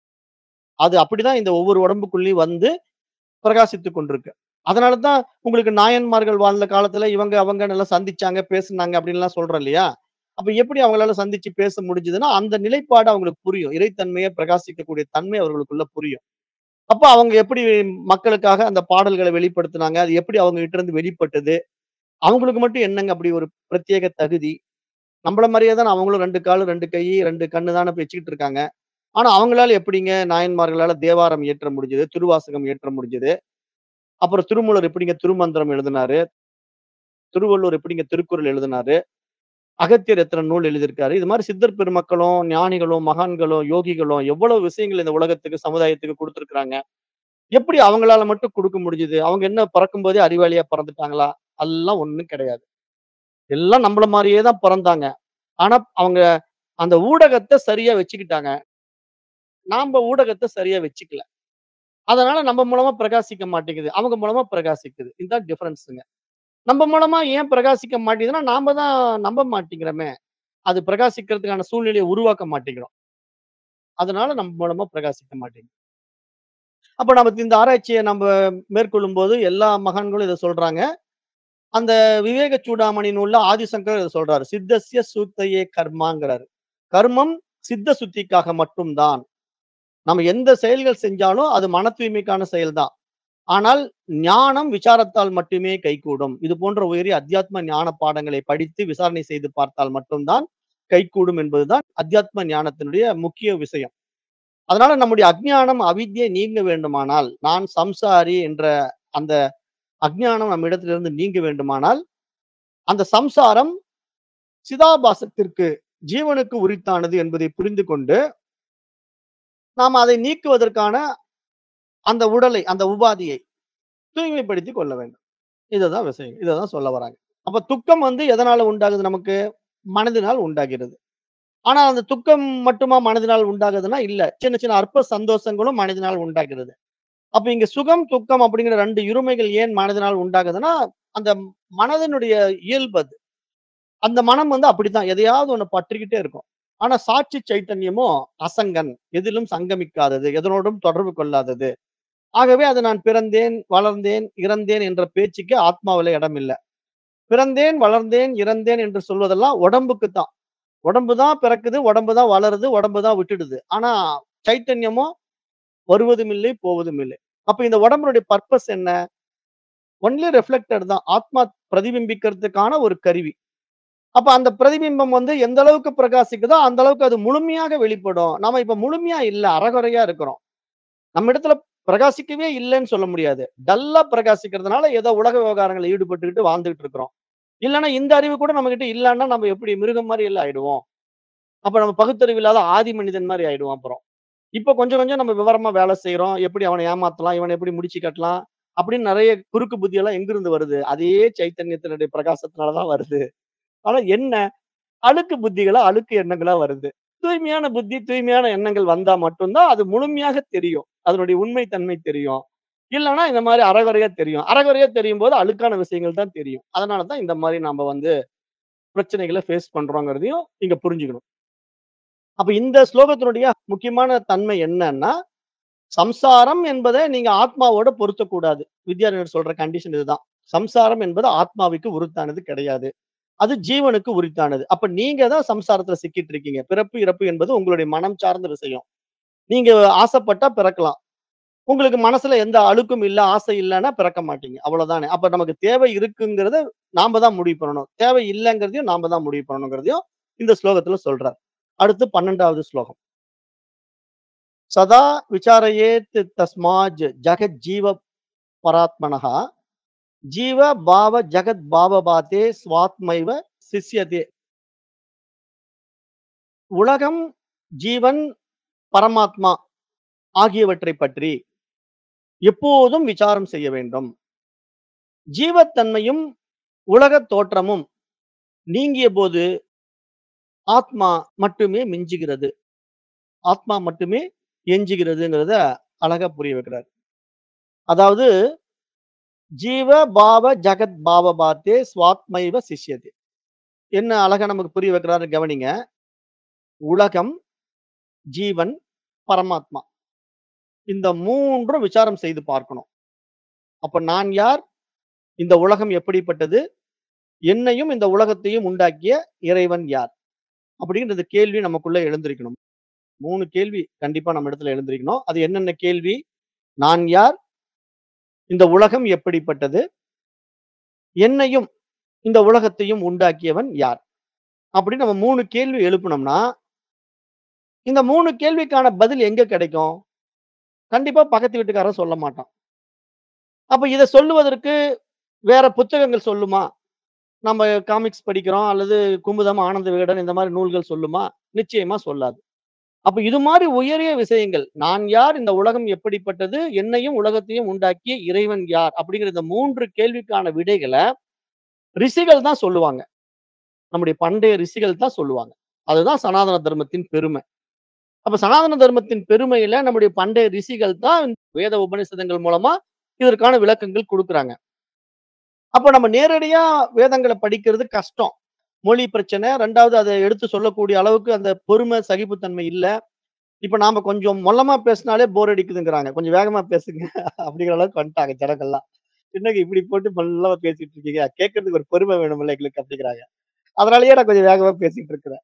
அது அப்படிதான் இந்த ஒவ்வொரு உடம்புக்குள்ளயும் வந்து பிரகாசித்துக் கொண்டிருக்கு. அதனால தான் உங்களுக்கு நாயன்மார்கள் வாழ்ந்த காலத்துல இவங்க, அவங்க நல்லா சந்திச்சாங்க, பேசுனாங்க அப்படின்லாம் சொல்றோம் இல்லையா? அப்ப எப்படி அவங்களால சந்திச்சு பேச முடிஞ்சதுன்னா, அந்த நிலைப்பாடு அவங்களுக்கு புரியும். இறைத்தன்மைய பிரகாசிக்கக்கூடிய தன்மை அவர்களுக்குள்ள புரியும். அப்ப அவங்க எப்படி மக்களுக்காக அந்த பாடல்கள வெளிப்படுத்துனாங்க? அது எப்படி அவங்க கிட்ட இருந்து வெளிப்பட்டது? அவங்களுக்கு மட்டும் என்னங்க அப்படி ஒரு பிரத்யேக தகுதி? நம்மள மாரியே தான அவங்களும் ரெண்டு காலு, ரெண்டு கை, ரெண்டு கண்ணு தானே இப்ப வச்சுக்கிட்டு இருக்காங்க. ஆனா அவங்களால எப்படிங்க நாயன்மார்களால தேவாரம் இயற்ற முடிஞ்சது? திருவாசகம் இயற்ற முடிஞ்சது? அப்புறம் திருமூலர் எப்படிங்க திருமந்திரம் எழுதினாரு? திருவள்ளுவர் எப்படிங்க திருக்குறள் எழுதினாரு? அகத்தியர் எத்தன நூல் எழுதியிருக்காரு? இது மாரி சித்தர் பெருமக்களும், ஞானிகளும், மகான்களும், யோகிகளும் எவ்வளவு விஷயங்கள் இந்த உலகத்துக்கு, சமுதாயத்துக்கு குடுத்திருக்கிறாங்க. எப்படி அவங்களால மட்டும் குடுக்க முடிஞ்சது? அவங்க என்ன பொறக்கும்போதே அறிவாளியா பொறந்துட்டாங்களா? அதெல்லாம் ஒண்ணும் கிடையாது. எல்லாம் நம்மள மாரியே தான் பொறந்தாங்க. ஆனா அவங்க அந்த ஊடகத்த சரியா வச்சுக்கிட்டாங்க. நாம ஊடகத்த சரியா வச்சுக்கல. அதனால நம்ம மூலமா பிரகாசிக்க மாட்டேங்குது. அவங்க மூலமா பிரகாசிக்குது. இதுதான் டிஃபரன்ஸுங்க. நம்ம மூலமா ஏன் பிரகாசிக்க மாட்டேங்குதுன்னா, நாம தான் நம்ப மாட்டேங்கிறோமே! அது பிரகாசிக்கிறதுக்கான சூழ்நிலைய உருவாக்க மாட்டேங்கிறோம். அதனால நம்ம மூலமா பிரகாசிக்க மாட்டேங்குது. அப்ப நமக்கு இந்த ஆராய்ச்சிய நம்ப மேற்கொள்ளும்போது எல்லா மகான்களும் இத சொல்றாங்க. அந்த விவேக சூடாமணி நூல்ல ஆதிசங்கரர் இத சொல்றாரு. சித்தஸ்ய சூத்தையே கர்மாங்கிறாரு. கர்மம் சித்த சுத்திக்காக மட்டும் தான். நம்ம எந்த செயல்கள் செஞ்சாலும் அது மன தூய்மைக்கான செயல் தான். ஆனால் ஞானம் விசாரத்தால் மட்டுமே கைகூடும். இது போன்ற உயரிய அத்தியாத்ம ஞான பாடங்களை படித்து விசாரணை செய்து பார்த்தால் மட்டும் தான் கைகூடும் என்பதுதான் அத்தியாத்ம ஞானத்தினுடைய முக்கிய விஷயம். அதனால நம்முடைய அஞ்ஞானம், அவித்யை நீங்க வேண்டுமானால், நான் சம்சாரி என்ற அந்த அஞ்ஞானம் நம்மிடத்திலிருந்து நீங்க வேண்டுமானால், அந்த சம்சாரம் சிதாபாசத்திற்கு, ஜீவனுக்கு உரித்தானது என்பதை புரிந்து கொண்டு, நாம் அதை நீக்குவதற்கான அந்த உடலை, அந்த உபாதியை தூய்மைப்படுத்திக் கொள்ள வேண்டும். இதுதான் விஷயம். இததான் சொல்ல வராங்க. அப்ப துக்கம் வந்து எதனால உண்டாகுது நமக்கு? மனதினால் உண்டாகிறது. ஆனா அந்த துக்கம் மட்டுமா மனதினால் உண்டாகுதுன்னா இல்ல. சின்ன சின்ன அற்ப சந்தோஷங்களும் மனதினால் உண்டாகிறது. அப்ப இங்க சுகம், துக்கம் அப்படிங்கிற ரெண்டு இருமைகள் ஏன் மனதினால் உண்டாகுதுன்னா, அந்த மனதினுடைய இயல்பு அது. அந்த மனம் வந்து அப்படித்தான். எதையாவது ஒண்ணு பற்றிக்கிட்டே இருக்கும். ஆனா சாட்சி சைத்தன்யமோ அசங்கன். எதிலும் சங்கமிக்காதது. எதனோடும் தொடர்பு கொள்ளாதது. ஆகவே அது நான் பிறந்தேன், வளர்ந்தேன், இறந்தேன் என்ற பேச்சுக்கு ஆத்மாவில இடம் இல்ல. பிறந்தேன், வளர்ந்தேன், இறந்தேன் என்று சொல்வதெல்லாம் உடம்புக்கு தான். உடம்பு தான் பிறக்குது, உடம்பு தான் வளருது, உடம்பு தான் விட்டுடுது. ஆனா சைத்தன்யமோ வருவதும் இல்லை, போவதும் இல்லை. அப்ப இந்த உடம்பினுடைய பர்ப்பஸ் என்ன? ஒன்லி ரிஃப்ளெக்டட் தான். ஆத்மா பிரதிபிம்பிக்கிறதுக்கான ஒரு கருவி. அப்ப அந்த பிரதிபிம்பம் வந்து எந்த அளவுக்கு பிரகாசிக்குதோ, அந்த அளவுக்கு அது முழுமையாக வெளிப்படும். நாம இப்ப முழுமையா இல்ல, அரகுறையா இருக்கிறோம். நம்ம இடத்துல பிரகாசிக்கவே இல்லன்னு சொல்ல முடியாது. டல்லா பிரகாசிக்கிறதுனால ஏதோ உலக விவகாரங்கள்ல ஈடுபட்டுக்கிட்டு வாழ்ந்துகிட்டு இருக்கிறோம். இல்லன்னா இந்த அறிவு கூட நம்மகிட்ட இல்லன்னா நம்ம எப்படி மிருகம் மாரி எல்லாம் ஆயிடுவோம். அப்ப நம்ம பகுத்தறிவு இல்லாத ஆதி மனிதன் மாரி ஆயிடுவோம் அப்புறம். இப்ப கொஞ்சம் கொஞ்சம் நம்ம விவரமா வேலை செய்றோம். எப்படி அவன ஏமாத்தலாம்? இவன எப்படி முடிச்சு கட்டலாம்? அப்படின்னு நெறைய குறுக்கு புத்தி எல்லாம் எங்கிருந்து வருது? அதே சைத்தன்யத்தினுடைய பிரகாசத்தினால தான் வருது. ஆனா என்ன? அழுக்கு புத்திகளா, அழுக்கு எண்ணங்களா வருது. தூய்மையான புத்தி, தூய்மையான எண்ணங்கள் வந்தா மட்டும் தான் அது முழுமையாக தெரியும். அதனுடைய உண்மை தன்மை தெரியும். இல்லன்னா இந்த மாரி அரைகுறையா தெரியும். அரைகுறையா தெரியும்போது அழுக்கான விஷயங்கள் தான் தெரியும். அதனால தான் இந்த மாரி நாம வந்து பிரச்சனைகள ஃபேஸ் பண்றோங்கிறதையும் இங்க புரிஞ்சுக்கணும். அப்ப இந்த ஸ்லோகத்தினுடைய முக்கியமான தன்மை என்னன்னா, சம்சாரம் என்பத நீங்க ஆத்மாவோட பொருத்தக்கூடாது. வித்யாரண்யர் சொல்ற கண்டிஷன் இதுதான். சம்சாரம் என்பது ஆத்மாவுக்கு உரித்தானது கிடையாது. அது ஜீவனுக்கு உரித்தானது. அப்ப நீங்க தான் சம்சாரத்துல சிக்கிட்டு இருக்கீங்க. பிறப்பு, இறப்பு என்பது உங்களுடைய மனம் சார்ந்த விஷயம். நீங்க ஆசைப்பட்டா பிறக்கலாம். உங்களுக்கு மனசுல எந்த அழுக்கும் இல்ல, ஆசை இல்லன்னா பிறக்க மாட்டீங்க. அவ்வளவுதானே. அப்ப நமக்கு தேவை இருக்குங்கிறத நாம தான் முடிவு பண்ணணும். தேவை இல்லங்கிறதையும் நாம தான் முடிவு பண்ணணுங்கிறதையும் இந்த ஸ்லோகத்துல சொல்றார். அடுத்து பன்னிரண்டாவது ஸ்லோகம். சதா விசாரயேத் தஸ்மாஜ் ஜகத் ஜீவ பராத்மனஹ ஜீவ பாவ ஜகத் பாவபாதே ஸ்வாத்மைவ சிஷ்யதே. உலகம், ஜீவன், பரமாத்மா ஆகியவற்றைப் பற்றி எப்போதும் விசாரம் செய்ய வேண்டும். ஜீவத்தன்மையும், உலகத் தோற்றமும் நீங்கியபோது ஆத்மா மட்டுமே மிஞ்சுகிறது. ஆத்மா மட்டுமே எஞ்சுகிறதுங்கிறத அழகா புரிய வைக்கிறார். அதாவது ஜீவ பாவ ஜகத் பாவபாத்தே ஸ்வாத்மைவ சிஷ்யதே. என்ன அழகா நமக்கு புரிய வைக்கிறாரு கவனிங்க. உலகம், ஜீவன், பரமாத்மா. இந்த மூன்றும் விசாரம் செய்து பார்க்கணும். அப்ப நான் யார்? இந்த உலகம் எப்படிப்பட்டது? என்னையும் இந்த உலகத்தையும் உண்டாக்கிய இறைவன் யார்? அப்படிங்கிற கேள்வி நமக்குள்ள எழுந்திருக்கணும். மூன்று கேள்வி கண்டிப்பா நம்ம இடத்துல எழுந்திருக்கணும். அது என்னென்ன கேள்வி? நான் யார்? இந்த உலகம் எப்படிப்பட்டது? என்னையும் இந்த உலகத்தையும் உண்டாக்கியவன் யார்? அப்படின்னு நம்ம மூன்று கேள்வி எழுப்புனோம்னா, இந்த மூன்று கேள்விக்கான பதில் எங்க கிடைக்கும்? கண்டிப்பா பக்கத்து வீட்டுக்காரன் சொல்ல மாட்டான். அப்ப இத சொல்லுவதற்கு வேற புத்தகங்கள் சொல்லுமா? நம்ம காமிக்ஸ் படிக்கிறோம் அல்லது குமுதம், ஆனந்த விகடன் இந்த மாரி நூல்கள் சொல்லுமா? நிச்சயமா சொல்லாது. அப்ப இது மாரி உயரிய விஷயங்கள், நான் யார்? இந்த உலகம் எப்படிப்பட்டது? என்னையும் உலகத்தையும் உண்டாக்கிய இறைவன் யார்? அப்படிங்கிற இந்த மூன்று கேள்விக்கான விடைகள ரிஷிகள் தான் சொல்லுவாங்க. நம்முடைய பண்டைய ரிஷிகள் தான் சொல்லுவாங்க. அதுதான் சனாதன தர்மத்தின் பெருமை. அப்ப சனாதன தர்மத்தின் பெருமையில நம்முடைய பண்டைய ரிஷிகள் தான் வேத உபநிஷதங்கள் மூலமா இதற்கான விளக்கங்கள் குடுக்குறாங்க. அப்ப நம்ம நேரடியா வேதங்கள படிக்கிறது கஷ்டம். மொழி பிரச்சனை. இரண்டாவது அத எடுத்து சொல்லக்கூடிய அளவுக்கு அந்த பொறுமை, சகிப்புத்தன்மை இல்ல. இப்ப நாம கொஞ்சம் மொல்லமா பேசினாலே போர் அடிக்குதுங்கிறாங்க. கொஞ்சம் வேகமா பேசுங்க அப்படிங்கிற அளவுக்கு வந்துட்டாங்க ஜனங்கள்லாம். என்னங்க இப்படி போட்டு மெல்லமா பேசிட்டு இருக்கீங்க? கேட்கறதுக்கு ஒரு பொறுமை வேணும்ல எங்களுக்கு அப்படிங்கிறாங்க. அதனாலேயே நான் கொஞ்சம் வேகமா பேசிட்டு இருக்கிறேன்.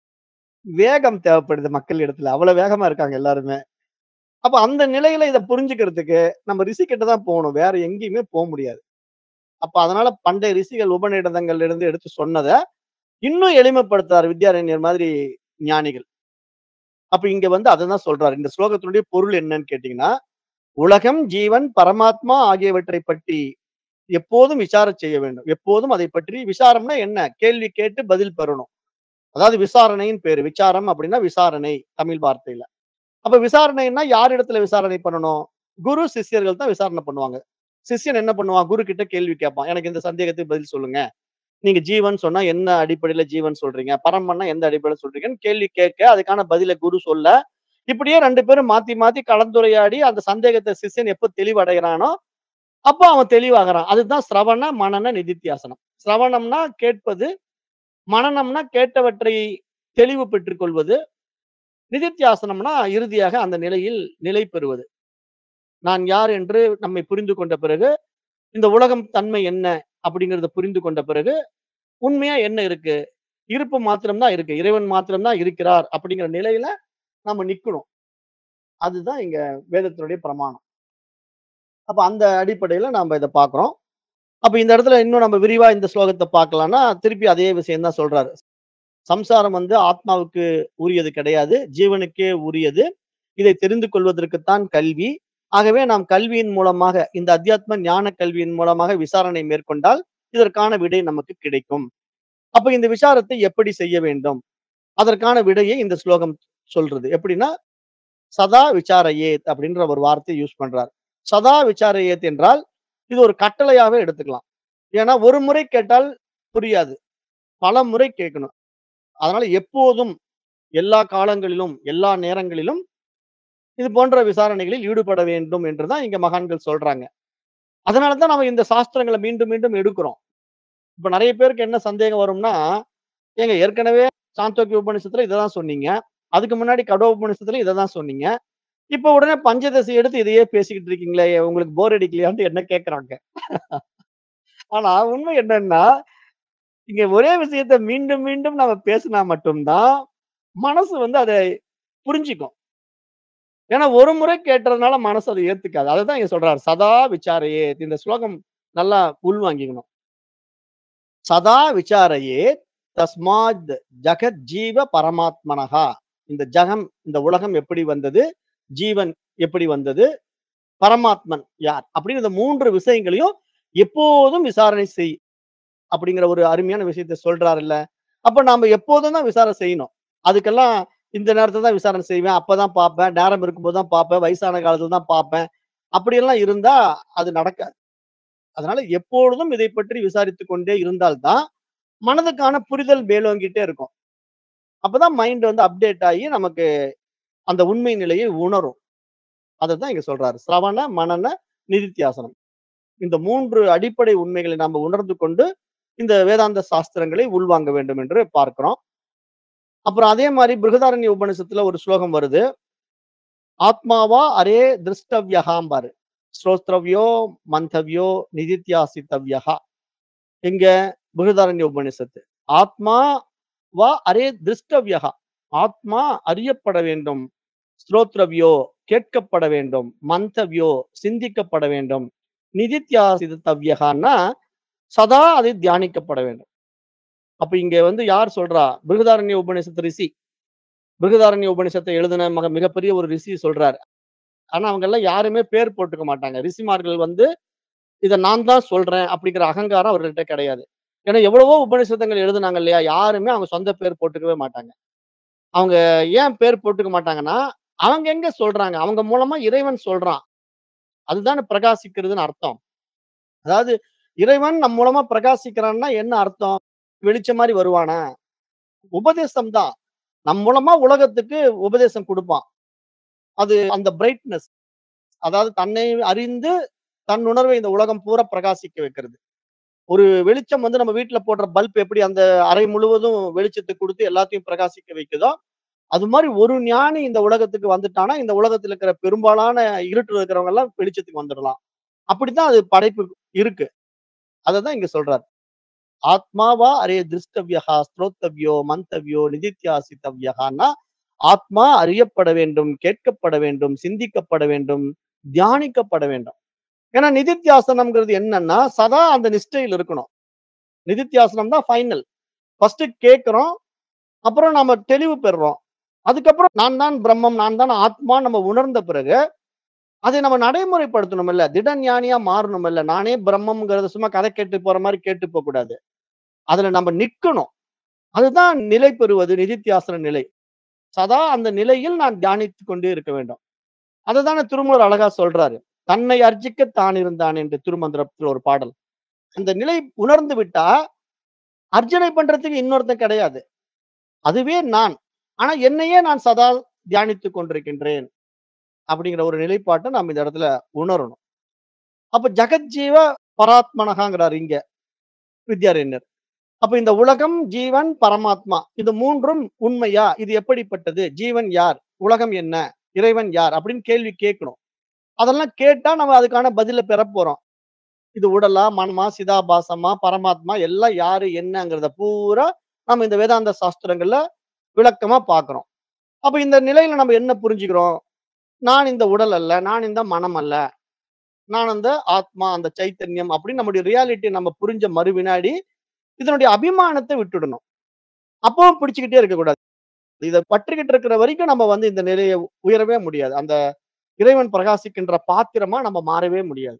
வேகம் தேவைப்படுது மக்கள் இடத்துல. அவ்வளவு வேகமா இருக்காங்க எல்லாருமே. அப்ப அந்த நிலையில இத புரிஞ்சுக்கிறதுக்கு நம்ம ரிஷி கிட்ட தான் போணும். வேற எங்கேயுமே போ முடியாது. அப்ப அதனால பண்டைய ரிஷிகள் உபநிடதங்கள்ல இருந்து எடுத்து சொன்னத இன்னும் எளிமைப்படுத்துறாரு வித்யாரண்யர் மாதிரி ஞானிகள். அப்ப இங்க வந்து அததான் சொல்றாரு. இந்த ஸ்லோகத்தினுடைய பொருள் என்னன்னு கேட்டீங்கன்னா, உலகம், ஜீவன், பரமாத்மா ஆகியவற்றைப் பற்றி எப்போதும் விசாரம் செய்ய வேண்டும். எப்போதும் அதைப் பற்றி விசாரம்னா என்ன? கேள்வி கேட்டு பதில் பெறணும். அதாவது விசாரணைன்னு பேரு. விசாரம் அப்படின்னா விசாரணை தமிழ் வார்த்தையில. அப்ப விசாரணைன்னா யார் இடத்துல விசாரணை பண்ணணும்? குரு, சிஷ்யர்கள் தான் விசாரணை பண்ணுவாங்க. சிஷ்யன் என்ன பண்ணுவான்? குரு கிட்ட கேள்வி கேட்பான். எனக்கு இந்த சந்தேகத்துக்கு பதில் சொல்லுங்க. நீங்க ஜீவன் சொன்னா என்ன அடிப்படையில ஜீவன் சொல்றீங்க? பரம்பொருள்னா எந்த அடிப்படையில சொல்றீங்கன்னு கேள்வி கேட்க, அதுக்கான பதில குரு சொல்ல, இப்படியே இரண்டு பேரும் மாத்தி மாத்தி கலந்துரையாடி அந்த சந்தேகத்த சிஷ்யன் எப்ப தெளிவடைகிறானோ, அப்ப அவன் தெளிவாகுறான். அதுதான் சிரவண, மனன, நிதித்தியாசனம். சிரவணம்னா கேட்பது, மனனம்னா கேட்டவற்றை தெளிவு பெற்றுக் கொள்வது, நிதித்தியாசனம்னா இறுதியாக அந்த நிலையில் நிலை பெறுவது. நான் யார் என்று நம்மை புரிந்து கொண்ட பிறகு, இந்த உலகம் தன்மை என்ன அப்படிங்கிறத புரிந்து கொண்ட பிறகு, உண்மையா என்ன இருக்கு? இருப்பு மாத்திரம் தான் இருக்கு. இறைவன் மாத்திரம் தான் இருக்கிறார் அப்படிங்கிற நிலையில நம்ம நிக்கணும். அதுதான் இங்க வேதத்தினுடைய பிரமாணம். அப்ப அந்த அடிப்படையில நாம இத பார்க்கிறோம். அப்ப இந்த இடத்துல இன்னும் நம்ம விரிவா இந்த ஸ்லோகத்த பார்க்கலாம்னா, திருப்பி அதே விஷயம் தான் சொல்றாரு. சம்சாரம் வந்து ஆத்மாவுக்கு உரியது கிடையாது. ஜீவனுக்கே உரியது. இதை தெரிந்து கொள்வதற்குத்தான் கல்வி. ஆகவே நாம் கல்வியின் மூலமாக இந்த அத்தியாத்ம ஞான கல்வியின் மூலமாக விசாரணை மேற்கொண்டால், இதற்கான விடை நமக்கு கிடைக்கும். அப்ப இந்த விசாரத்தை எப்படி செய்ய வேண்டும்? அதற்கான விடையை இந்த ஸ்லோகம் சொல்றது. எப்படின்னா, சதா விசாரயேத் அப்படின்ற ஒரு வார்த்தைய யூஸ் பண்றார். சதா விசாரயேத் என்றால், இது ஒரு கட்டளையாவே எடுத்துக்கலாம். ஏன்னா, ஒரு முறை கேட்டால் புரியாது. பல முறை கேட்கணும். அதனால எப்போதும், எல்லா காலங்களிலும், எல்லா நேரங்களிலும் இது போன்ற விசாரணைகளில் ஈடுபட வேண்டும் என்று தான் இங்க மகான்கள் சொல்றாங்க. அதனால தான் நம்ம இந்த சாஸ்திரங்கள மீண்டும், மீண்டும் எடுக்கிறோம். இப்ப நெறைய பேருக்கு என்ன சந்தேகம் வரும்னா, ஏங்க ஏற்கனவே சாந்தோக்கிய உபநிஷத்துல இத தான் சொன்னீங்க. அதுக்கு முன்னாடி கடோ உபநிஷத்துல இத தான் சொன்னீங்க. இப்ப உடனே பஞ்சதசி எடுத்து இதையே பேசிக்கிட்டு இருக்கீங்களே, உங்களுக்கு போர் அடிக்கலையான்ட்டு என்ன கேட்கறாங்க. ஆனா உண்மை என்னன்னா, இங்க ஒரே விஷயத்த மீண்டும், மீண்டும் நம்ம பேசினா மட்டும் தான், மனசு வந்து அத புரிஞ்சுக்கும். ஏன்னா ஒரு முறை கேட்டதுனால மனசு அத ஏத்துக்காது. அததான் இங்க சொல்றாரு. சதா விசாரையே இந்த ஸ்லோகம் நல்லா உள்வாங்கிக்கணும். சதா விசாரையே தஸ்மாத் ஜகத் ஜீவ பரமாத்மனஹா. இந்த ஜகம், இந்த உலகம் எப்படி வந்தது? ஜீவன் எப்படி வந்தது? பரமாத்மன் யார்? அப்படின்னு இந்த மூன்று விஷயங்களையும் எப்போதும் விசாரணை செய். அப்படிங்கிற ஒரு அருமையான விஷயத்த சொல்றாருல்ல. அப்ப நாம எப்போதும் தான் விசாரணை செய்யணும். அதுக்கெல்லாம் இந்த நேரத்துல தான் விசாரணை செய்வேன். அப்பதான் பார்ப்பேன். நேரம் இருக்கும்போது தான் பார்ப்பேன். வயசான காலத்துல தான் பார்ப்பேன். அப்படியெல்லாம் இருந்தா அது நடக்காது. அதனால எப்பொழுதும் இதைப் பற்றி விசாரித்துக் கொண்டே இருந்தால் தான், மனதுக்கான புரிதல் மேலோங்கிட்டே இருக்கும். அப்பதான் மைண்ட் வந்து அப்டேட் ஆயி நமக்கு அந்த உண்மை நிலையை உணரும். அததான் இங்க சொல்றாரு. சிரவண, மனன, நிதித்தியாசனம். இந்த மூன்று அடிப்படை உண்மைகளை நாம உணர்ந்து கொண்டு, இந்த வேதாந்த சாஸ்திரங்களை உள்வாங்க வேண்டும் என்று பார்க்கிறோம். அப்புறம் அதே மாரி பிருகதாரண்ய உபநிஷத்துல ஒரு ஸ்லோகம் வருது. ஆத்மாவா அரே திருஷ்டவ்யஹாம்பாரு. ஸ்ரோத்ரவ்யோ, மந்தவ்யோ, நிதித்தியாசித்தவ்யஹ. எங்க? பிருகதாரண்ய உபநிஷத்து. ஆத்மா வா அரே திருஷ்டவ்யஹ. ஆத்மா அறியப்பட வேண்டும். ஸ்ரோத்ரவ்யோ கேட்கப்பட வேண்டும். மந்தவ்யோ சிந்திக்கப்பட வேண்டும். நிதித்தியாசித்தவ்யஹன்னா சதா அதை தியானிக்கப்பட வேண்டும். அப்ப இங்க வந்து யார் சொல்றா? பிருகதாரண்ய உபநிஷத்து ரிஷி. பிருகதாரண்ய உபநிஷத்தை எழுதின மக மிகப்பெரிய ஒரு ரிஷி சொல்றாரு. ஆனா அவங்கலாம் யாருமே பேர் போட்டுக்க மாட்டாங்க. ரிஷிமார்கள் வந்து இத நான் தான் சொல்றேன் அப்படிங்கிற அகங்காரம் அவர்கள்ட்ட கிடையாது. ஏன்னா எவ்வளவோ உபநிஷதங்கள் எழுதுனாங்க இல்லையா? யாருமே அவங்க சொந்த பேர் போட்டுக்கவே மாட்டாங்க. அவங்க ஏன் பேர் போட்டுக்க மாட்டாங்கன்னா, அவங்க எங்க சொல்றாங்க? அவங்க மூலமா இறைவன் சொல்றான். அதுதானே பிரகாசிக்கிறதுன்னு அர்த்தம். அதாவது இறைவன் நம் மூலமா பிரகாசிக்கிறான்னா என்ன அர்த்தம்? வெளிச்சம் மாரி வருவானா? உபதேசம் தான். நம் மூலமா உலகத்துக்கு உபதேசம் குடுப்பான். அது அந்த பிரைட்னஸ். அதாவது தன்னை அறிந்து தன் உணர்வை இந்த உலகம் பூரா பிரகாசிக்க வைக்கிறது. ஒரு வெளிச்சம் வந்து நம்ம வீட்ல போடுற பல்ப் எப்படி அந்த அறை முழுவதும் வெளிச்சத்த குடுத்து எல்லாத்தையும் பிரகாசிக்க வைக்குதோ, அது மாரி ஒரு ஞானி இந்த உலகத்துக்கு வந்துட்டான்னா, இந்த உலகத்துல இருக்கிற பெரும்பாலான இருட்டுல இருக்கிறவங்க எல்லாம் வெளிச்சத்துக்கு வந்துடலாம். அப்படித்தான் அது படைப்பு இருக்கு. அததான் இங்க சொல்றாரு. ஆத்மாவா அரே திருஷ்டவ்யஹா, ஸ்ரோத்தவ்யோ, மந்தவ்யோ, நிதித்தியாசித்தவ்யஹான்னா, ஆத்மா அறியப்பட வேண்டும், கேட்கப்பட வேண்டும், சிந்திக்கப்பட வேண்டும், தியானிக்கப்பட வேண்டும். ஏன்னா நிதித்தியாசனம்ங்கிறது என்னன்னா, சதா அந்த நிஷ்டையில் இருக்கணும். நிதித்தியாசனம் தான் ஃபைனல். ஃபர்ஸ்ட் கேட்கிறோம். அப்புறம் நாம தெளிவு பெறுறோம். அதுக்கப்புறம் நான் தான் பிரம்மம், நான் தான் ஆத்மான்னு நம்ம உணர்ந்த பிறகு, அதை நம்ம நடைமுறைப்படுத்தணும்ல்ல. திட ஞானியா மாறணும்ல்ல. நானே பிரம்மம்ங்கிறத சும்மா கதை கேட்டு போற மாரி கேட்டு போக்கூடாது. அதுல நம்ம நிக்கணும். அதுதான் நிலை பெறுவது நிதித்தியாசன நிலை. சதா அந்த நிலையில் நான் தியானித்துக் கொண்டே இருக்க வேண்டும். அததானே திருமூலர் அழகா சொல்றாரு. "தன்னை அர்ச்சிக்க தான் இருந்தான்" என்று திருமந்திரத்துல ஒரு பாடல். அந்த நிலை உணர்ந்து விட்டா, அர்ச்சனை பண்றதுக்கு இன்னொருத்தன் கிடையாது. அதுவே நான். ஆனா என்னையே நான் சதா தியானித்துக் கொண்டிருக்கின்றேன். அப்படிங்கிற ஒரு நிலைப்பாட்ட நாம் இந்த இடத்துல உணரணும். அப்ப ஜகஜ்ஜீவ பராத்மனஹாங்கிறாரு இங்க வித்யாரண்யர். அப்ப இந்த உலகம், ஜீவன், பரமாத்மா இது மூன்றும் உண்மையா? இது எப்படிப்பட்டது? ஜீவன் யார்? உலகம் என்ன? இறைவன் யார்? அப்படின்னு கேள்வி கேட்கணும். அதெல்லாம் கேட்டா நம்ம அதுக்கான பதில பெறப்போறோம். இது உடலா, மனமா, சிதாபாசமா, பரமாத்மா எல்லாம் யாரு? என்னங்கிறத பூரா நம்ம இந்த வேதாந்த சாஸ்திரங்கள்ல விளக்கமா பார்க்கிறோம். அப்ப இந்த நிலையில நம்ம என்ன புரிஞ்சுக்கிறோம்? நான் இந்த உடல் அல்ல. நான் இந்த மனம் அல்ல. நான் அந்த ஆத்மா, அந்த சைத்தன்யம் அப்படின்னு நம்முடைய ரியாலிட்டிய நம்ம புரிஞ்ச மறு வினாடி, இதனுடைய அபிமானத்த விட்டுடணும். அப்பவும் பிடிச்சுக்கிட்டே இருக்கக்கூடாது. இத பற்றிக்கிட்டு இருக்கிற வரைக்கும் நம்ம வந்து இந்த நிலைய உயரவே முடியாது. அந்த இறைவன் பிரகாசிக்கின்ற பாத்திரமா நம்ம மாறவே முடியாது.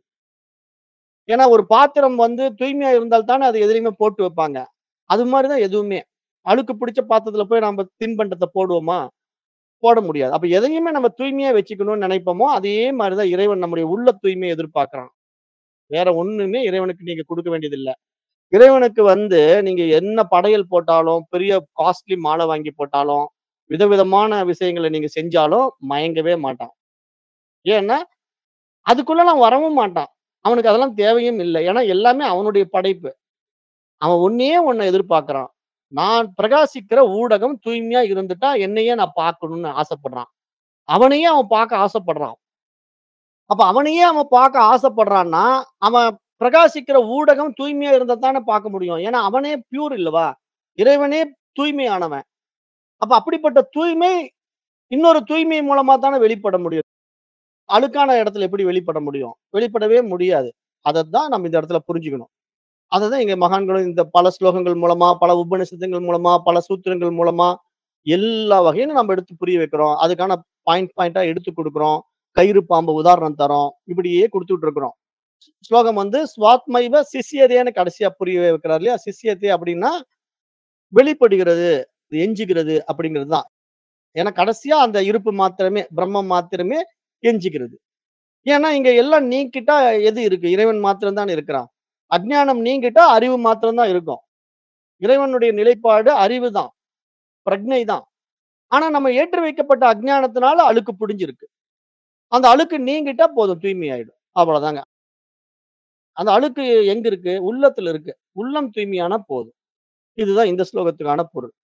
ஏன்னா ஒரு பாத்திரம் வந்து தூய்மையா இருந்தால் தானே அத எதுலயுமே போட்டு வைப்பாங்க. அது மாரி தான் எதுவுமே. அழுக்கு பிடிச்ச பாத்திரத்துல போய் நம்ம தின்பண்டத்த போடுவோமா? போட முடியாது. அப்ப எதையுமே நம்ம தூய்மையா வச்சுக்கணும்னு நினைப்போமோ, அதே மாரி தான் இறைவன் நம்முடைய உள்ள தூய்மைய எதிர்பார்க்கிறான். வேற ஒண்ணுமே இறைவனுக்கு நீங்க குடுக்க வேண்டியதில்ல. இறைவனுக்கு வந்து நீங்க என்ன படையல் போட்டாலும், பெரிய காஸ்ட்லி மாலை வாங்கி போட்டாலும், விதவிதமான விஷயங்கள நீங்க செஞ்சாலும் மயங்கவே மாட்டான். ஏன்னா, அதுக்குள்ளலாம் வரவும் மாட்டான். அவனுக்கு அதெல்லாம் தேவையும் இல்ல. ஏன்னா எல்லாமே அவனுடைய படைப்பு. அவன் ஒண்ணே ஒண்ண எதிர்பார்க்கிறான். நான் பிரகாசிக்கிற ஊடகம் தூய்மையா இருந்துட்டா, என்னையே நான் பார்க்கணும்னு ஆசைப்படுறான். அவனையே அவன் பார்க்க ஆசைப்படுறான். அப்ப அவனையே அவன் பார்க்க ஆசைப்படுறான்னா, அவன் பிரகாசிக்கிற ஊடகம் தூய்மையா இருந்தா தானே பார்க்க முடியும். ஏன்னா அவனே பியூர் இல்லவா? இறைவனே தூய்மையானவன். அப்ப அப்படிப்பட்ட தூய்மை இன்னொரு தூய்மை மூலமா தானே வெளிப்பட முடியும். அழுக்கான இடத்துல எப்படி வெளிப்பட முடியும்? வெளிப்படவே முடியாது. அதத்தான் நம்ம இந்த இடத்துல புரிஞ்சுக்கணும். அததான் இங்க மகான்களும் இந்த பல ஸ்லோகங்கள் மூலமா, பல உபநிஷதங்கள் மூலமா, பல சூத்திரங்கள் மூலமா, எல்லா வகையிலும் நம்ம எடுத்து புரிய வைக்கிறோம். அதுக்கான பாயிண்ட் பாயிண்ட்டா எடுத்து குடுக்குறோம். கயிறு பாம்பு உதாரணம் தர்றோம். இப்படியே குடுத்துட்டு இருக்கிறோம். ஸ்லோகம் வந்து ஸ்வாத்மைவ சிஷ்யதேன்னு கடைசியா புரிய வைக்கிறார் இல்லையா? சிஷ்யதே அப்படின்னா வெளிப்படுகிறது, எஞ்சுகிறது அப்படிங்கிறது தான். ஏன்னா கடைசியா அந்த இருப்பு மாத்திரமே, பிரம்மம் மாத்திரமே எஞ்சுகிறது. ஏன்னா, இங்க எல்லாம் நீக்கிட்டா எது இருக்கு? இறைவன் மாத்திரம் தான் இருக்கிறான். அஞ்ஞானம் நீங்கிட்டா அறிவு மாத்திரம் தான் இருக்கும். இறைவனுடைய நிலைப்பாடு அறிவு தான். பிரக்ஞை தான். ஆனா நம்ம ஏற்றி வைக்கப்பட்ட அஞ்ஞானத்தினால அழுக்கு புடிஞ்சிருக்கு. அந்த அழுக்கு நீங்கிட்டா போதும் தூய்மை ஆயிடும். அவ்வளதாங்க. அந்த அழுக்கு எங்க இருக்கு? உள்ளத்துல இருக்கு. உள்ளம் தூய்மையானா போதும். இதுதான் இந்த ஸ்லோகத்துக்கான பொருள்.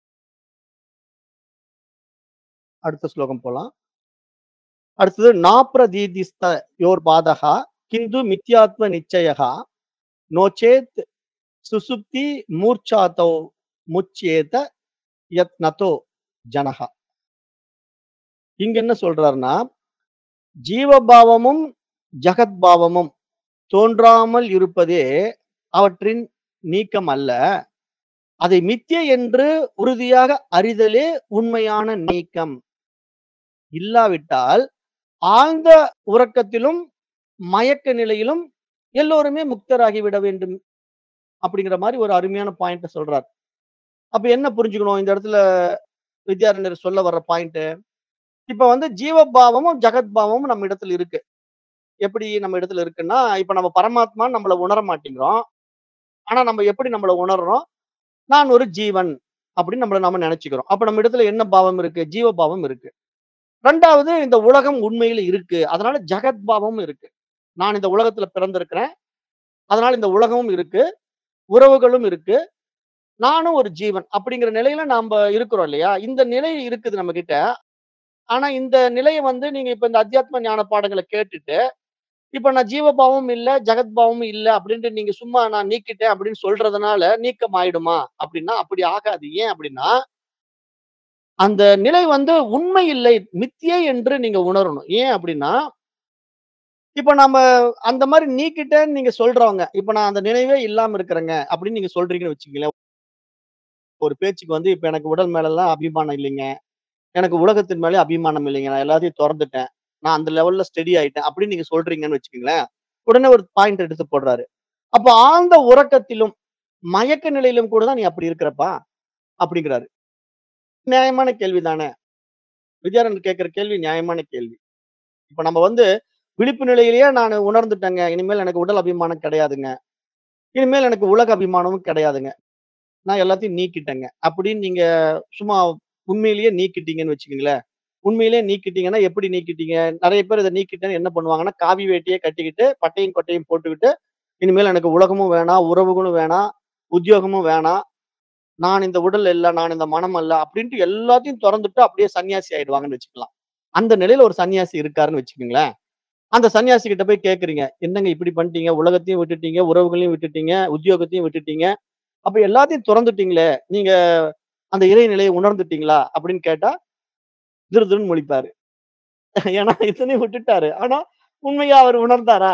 அடுத்த ஸ்லோகம் போலாம். அடுத்தது நாப்ரதீதிஸ்த யோர் பாதகா கிந்து மித்யாத்வ நிச்சயः நோச்சேத் சுசுப்தி மூர்ச்சாதௌ முச்யேத யத் நதோ ஜனஹ. இங்க என்ன சொல்றாருன்னா, ஜீவபாவமும், ஜகத் பாவமும் தோன்றாமல் இருப்பதே அவற்றின் நீக்கம் அல்ல. அதை மித்யை என்று உறுதியாக அறிதலே உண்மையான நீக்கம். இல்லாவிட்டால் ஆழ்ந்த உறக்கத்திலும், மயக்க நிலையிலும் எல்லோருமே முக்தராகி விட வேண்டும். அப்படிங்கிற மாரி ஒரு அருமையான பாயிண்ட்ட சொல்றார். அப்ப என்ன புரிஞ்சுக்கணும் இந்த இடத்துல வித்யாரண்யர் சொல்ல வர்ற பாயிண்ட்? இப்ப வந்து ஜீவபாவமும், ஜகத் பாவமும் நம்ம இடத்துல இருக்கு. எப்படி நம்ம இடத்துல இருக்குன்னா, இப்ப நம்ம பரமாத்மான்னு நம்மள உணர மாட்டேங்கிறோம். ஆனா நம்ம எப்படி நம்மள உணர்றோம்? நான் ஒரு ஜீவன் அப்படின்னு நம்மள நாம நெனச்சுக்கிறோம். அப்ப நம்ம இடத்துல என்ன பாவம் இருக்கு? ஜீவ பாவம் இருக்கு. இரண்டாவது இந்த உலகம் உண்மையில இருக்கு. அதனால ஜகத் பாவமும் இருக்கு. நான் இந்த உலகத்துல பிறந்திருக்கிறேன். அதனால இந்த உலகமும் இருக்கு. உறவுகளும் இருக்கு. நானும் ஒரு ஜீவன் அப்படிங்கிற நிலையில நாம்ப இருக்கிறோம் இல்லையா? இந்த நிலை இருக்குது நம்மகிட்ட. ஆனா இந்த நிலைய வந்து நீங்க இப்ப இந்த அத்தியாத்ம ஞான பாடங்கள கேட்டுட்டு, இப்ப நான் ஜீவபாவமும் இல்ல, ஜகத் பாவமும் இல்ல அப்படின்ட்டு நீங்க சும்மா நான் நீக்கிட்டேன் அப்படின்னு சொல்றதுனால நீக்கம் ஆயிடுமா? அப்படின்னா அப்படி ஆகாது. ஏன் அப்படின்னா, அந்த நிலை வந்து உண்மை இல்லை. மித்யை என்று நீங்க உணரணும். ஏன் அப்படின்னா, இப்ப நம்ம அந்த மாரி நீக்கிட்டேன்னு நீங்க சொல்றவங்க, இப்ப நான் அந்த நினைவே இல்லாம இருக்கிறேங்க அப்படின்னு நீங்க சொல்றீங்கன்னு வச்சுக்கங்களேன். ஒரு பேச்சுக்கு வந்து இப்ப எனக்கு உடல் மேலலாம் அபிமானம் இல்லைங்க. எனக்கு உலகத்தின் மேலே அபிமானம் இல்லைங்க. நான் எல்லாத்தையும் தொறந்துட்டேன். நான் அந்த லெவல்ல ஸ்டெடி ஆயிட்டேன் அப்படின்னு நீங்க சொல்றீங்கன்னு வச்சுக்கங்களேன். உடனே ஒரு பாயிண்ட் எடுத்து போடுறாரு. அப்ப ஆழ்ந்த உறக்கத்திலும், மயக்க நிலையிலும் கூட தான் நீ அப்படி இருக்கிறப்பா அப்படிங்கிறாரு. நியாயமான கேள்வி தானே. வித்யாரண்யர் கேட்கிற கேள்வி நியாயமான கேள்வி. இப்ப நம்ம வந்து விழிப்பு நிலையிலேயே நானு உணர்ந்துட்டேங்க. இனிமேல் எனக்கு உடல் அபிமானம் கிடையாதுங்க. இனிமேல் எனக்கு உலக அபிமானமும் கிடையாதுங்க. நான் எல்லாத்தையும் நீக்கிட்டேங்க. அப்படின்னு நீங்க சும்மா உண்மையிலேயே நீக்கிட்டீங்கன்னு வச்சுக்கங்களேன். உண்மையிலேயே நீக்கிட்டீங்கன்னா, எப்படி நீக்கிட்டீங்க? நெறைய பேர் இத நீக்கிட்டேன்னு என்ன பண்ணுவாங்கன்னா, காவி வேட்டியே கட்டிக்கிட்டு, பட்டையும், கொட்டையும் போட்டுக்கிட்டு, இனிமேல் எனக்கு உலகமும் வேணாம், உறவுகளும் வேணாம், உத்தியோகமும் வேணாம். நான் இந்த உடல் அல்ல, நான் இந்த மனம் அல்ல அப்படின்ட்டு எல்லாத்தையும் தொறந்துட்டு அப்படியே சன்னியாசி ஆயிடுவாங்கன்னு வச்சுக்கலாம். அந்த நிலையில ஒரு சன்னியாசி இருக்காருன்னு வச்சுக்கங்களேன். அந்த சன்னியாசி கிட்ட போய் கேட்கிறீங்க. "என்னங்க இப்படி பண்ணிட்டீங்க? உலகத்தையும் விட்டுட்டீங்க, உறவுகளையும் விட்டுட்டீங்க, உத்தியோகத்தையும் விட்டுட்டீங்க. அப்ப எல்லாத்தையும் தொறந்துட்டீங்களே, நீங்க அந்த இறை நிலையை உணர்ந்துட்டீங்களா?" அப்படின்னு கேட்டா, திருதிருன்னு முழிப்பாரு. ஏன்னா இத்தனையும் விட்டுட்டாரு. ஆனா, உண்மையா அவரு உணர்ந்தாரா?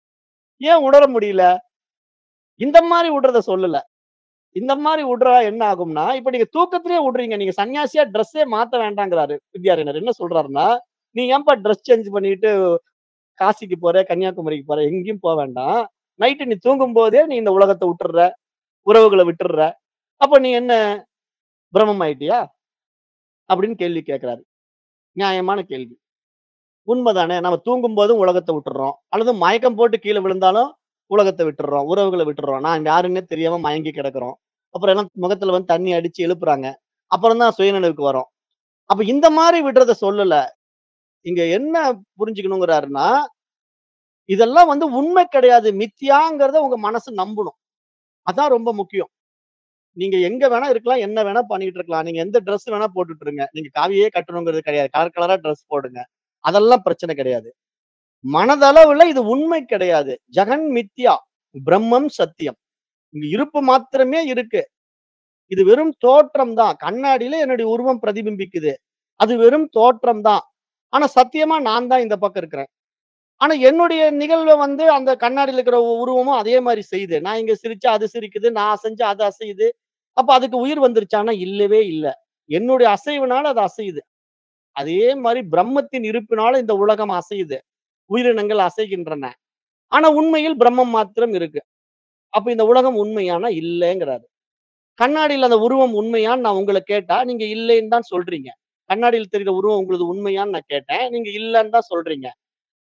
ஏன் உணர முடியல? இந்த மாரி விடுறத சொல்லல. இந்த மாரி விடுறா என்ன ஆகும்னா, இப்ப நீங்க தூக்கத்திலேயே விடுறீங்க. நீங்க சன்னியாசியா ட்ரெஸ்ஸே மாத்த வேண்டாங்கிறாரு வித்யாரண்யர். என்ன சொல்றாருன்னா, "நீ ஏன்பா ட்ரெஸ் சேஞ்ச் பண்ணிட்டு காசிக்கு போற, கன்னியாகுமரிக்கு போற, எங்கேயும் போ வேண்டாம். நைட்டு நீ தூங்கும்போதே நீ இந்த உலகத்த விட்டுர்ற, உறவுகள விட்டுர்ற. அப்ப நீ என்ன பிரம்மம் ஆயிட்டியா?" அப்படின்னு கேள்வி கேட்கிறாரு. நியாயமான கேள்வி. உண்மதானே. நம்ம தூங்கும்போதும் உலகத்த விட்டுர்றோம். அல்லது மயக்கம் போட்டு கீழ விழுந்தாலும் உலகத்த விட்டுர்றோம். உறவுகள விட்டுர்றோம். நான் யாருன்னே தெரியாம மயங்கி கிடக்குறோம். அப்புறம் எல்லாம் முகத்துல வந்து தண்ணி அடிச்சு எழுப்புறாங்க. அப்புறம் தான் சுயநினைவுக்கு வரோம். அப்ப இந்த மாரி விடுறத சொல்லல. இங்க என்ன புரிஞ்சுக்கணுங்கிறாருன்னா, இதெல்லாம் வந்து உண்மை கிடையாது. மித்யாங்கிறத உங்க மனசு நம்பணும். அதான் ரொம்ப முக்கியம். நீங்க எங்க வேணா இருக்கலாம். என்ன வேணா பண்ணிட்டு இருக்கலாம். நீங்க எந்த ட்ரெஸ் வேணா போட்டுட்டுருங்க. நீங்க காவியே கட்டணுங்கிறது கிடையாது. கலர் கலரா ட்ரெஸ் போடுங்க. அதெல்லாம் பிரச்சனை கிடையாது. மனதளவுல இது உண்மை கிடையாது. ஜெகன் மித்யா. பிரம்மம் சத்தியம். இங்க இருப்பு மாத்திரமே இருக்கு. இது வெறும் தோற்றம் தான். கண்ணாடியில என்னுடைய உருவம் பிரதிபிம்பிக்குது. அது வெறும் தோற்றம் தான். ஆனா சத்தியமா நான் தான் இந்த பக்கம் இருக்கிறேன். ஆனா என்னுடைய நிகழ்வ வந்து அந்த கண்ணாடியில இருக்கிற உ உருவமும் அதே மாரி செய்யுது. நான் இங்க சிரிச்சா அது சிரிக்குது. நான் அசைஞ்சா அது அசையுது. அப்ப அதுக்கு உயிர் வந்துருச்சான்னா இல்லவே இல்ல. என்னுடைய அசைவுனால அது அசையுது. அதே மாரி பிரம்மத்தின் இருப்பினால இந்த உலகம் அசையுது. உயிரினங்கள் அசைகின்றன. ஆனா உண்மையில் பிரம்மம் மாத்திரம் இருக்கு. அப்ப இந்த உலகம் உண்மையானா இல்லங்கிறாரு. கண்ணாடியில அந்த உருவம் உண்மையான்னு நான் உங்கள கேட்டா, நீங்க இல்லைன்னு தான் சொல்றீங்க. கண்ணாடியில தெரியிற உருவம் உங்களது உண்மையான்னு நான் கேட்டேன். நீங்க இல்லன்னு தான் சொல்றீங்க.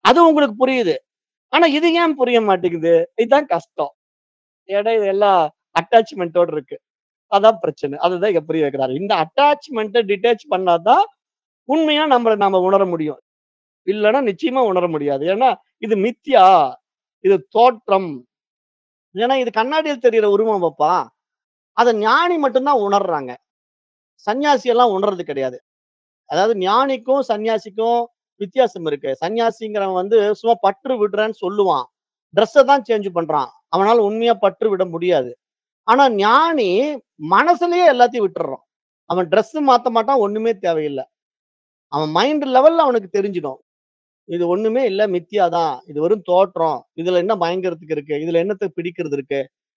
அது உங்களுக்கு புரியுது. ஆனா இது ஏன் புரிய மாட்டேங்குது? இதுதான் கஷ்டம். ஏன்னா இது எல்லாம் அட்டாச்மென்ட்டோட இருக்கு. அதான் பிரச்சனை. அதுதான் இங்க புரிய வைக்கிறாரு. இந்த அட்டாச்மென்ட்ட டிட்டாச் பண்ணா தான் உண்மையா நம்மள நாம உணர முடியும். இல்லன்னா நிச்சயமா உணர முடியாது. ஏன்னா இது மித்யா. இது தோற்றம். ஏன்னா இது கண்ணாடியில் தெரியிற உருவம் அப்பா. அத ஞானி மட்டும் தான் உணர்றாங்க. சன்னியாசி எல்லாம் உணர்றது கிடையாது. அதாவது ஞானிக்கும், சன்னியாசிக்கும் வித்தியாசம் இருக்கு. சன்னியாசிங்கிறவன் வந்து சும்மா பற்று விடுறேன்னு சொல்லுவான். ட்ரெஸ்ஸ தான் சேஞ்ச் பண்றான். அவனால உண்மையா பற்று விட முடியாது. ஆனா ஞானி மனசுலயே எல்லாத்தையும் விட்டுர்றான். அவன் ட்ரெஸ் மாத்த மாட்டான். ஒண்ணுமே தேவையில்ல. அவன் மைண்ட் லெவல்ல அவனுக்கு தெரிஞ்சிடும். இது ஒண்ணுமே இல்ல மித்யா தான். இது வெறும் தோற்றம். இதுல என்ன மயங்கறதுக்கு இருக்கு? இதுல என்னத்த பிடிக்கிறது இருக்கு?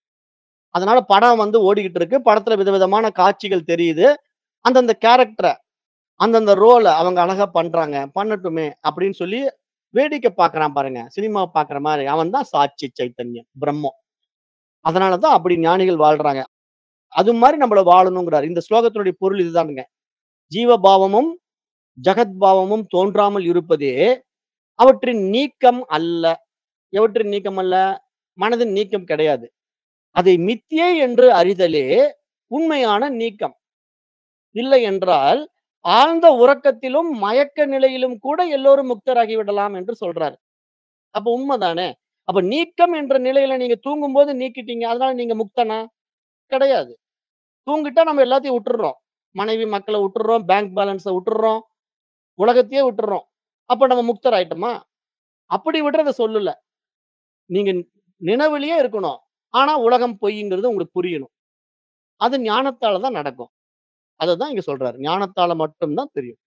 அதனால படம் வந்து ஓடிக்கிட்டு இருக்கு. படத்துல விதவிதமான காட்சிகள் தெரியுது. அந்தந்த கேரக்டர, அந்தந்த ரோல அவங்க அழகா பண்றாங்க. பண்ணட்டுமே அப்படின்னு சொல்லி வேடிக்கை பார்க்குறான் பாருங்க. சினிமா பார்க்குற மாரி. அவன் தான் சாட்சி சைத்தன்யம், பிரம்மம். அதனால தான் அப்படி ஞானிகள் வாழ்றாங்க. அது மாரி நம்மள வாழணுங்கிறாரு. இந்த ஸ்லோகத்தினுடைய பொருள் இதுதானுங்க. ஜீவபாவமும், ஜகத் பாவமும் தோன்றாமல் இருப்பதே அவற்றின் நீக்கம் அல்ல. எவற்றின் நீக்கம் அல்ல? மனதின் நீக்கம் கிடையாது. அதை மித்தியை என்று அறிதலே உண்மையான நீக்கம். இல்லை என்றால், ஆழ்ந்த உறக்கத்திலும், மயக்க நிலையிலும் கூட எல்லோரும் முக்தராகி விடலாம் என்று சொல்றாரு. அப்ப உண்மதானே? அப்ப நீக்கம் என்ற நிலையில நீங்க தூங்கும்போது நீக்கிட்டீங்க. அதனால நீங்க முக்தனா? கிடையாது. தூங்கிட்டா நம்ம எல்லாத்தையும் விட்டுர்றோம். மனைவி, மக்கள விட்டுர்றோம். பேங்க் பேலன்ஸ விட்டுர்றோம். உலகத்தையே விட்டுர்றோம். அப்ப நம்ம முக்தர் ஆயிட்டோமா? அப்படி விடுறத சொல்லல. நீங்க நினைவிலேயே இருக்கணும். ஆனா உலகம் பொய்ங்கிறது உங்களுக்கு புரியணும். அது ஞானத்தால தான் நடக்கும். அததான் இங்க சொல்றாரு. ஞானத்தால மட்டும் தான் தெரியும்.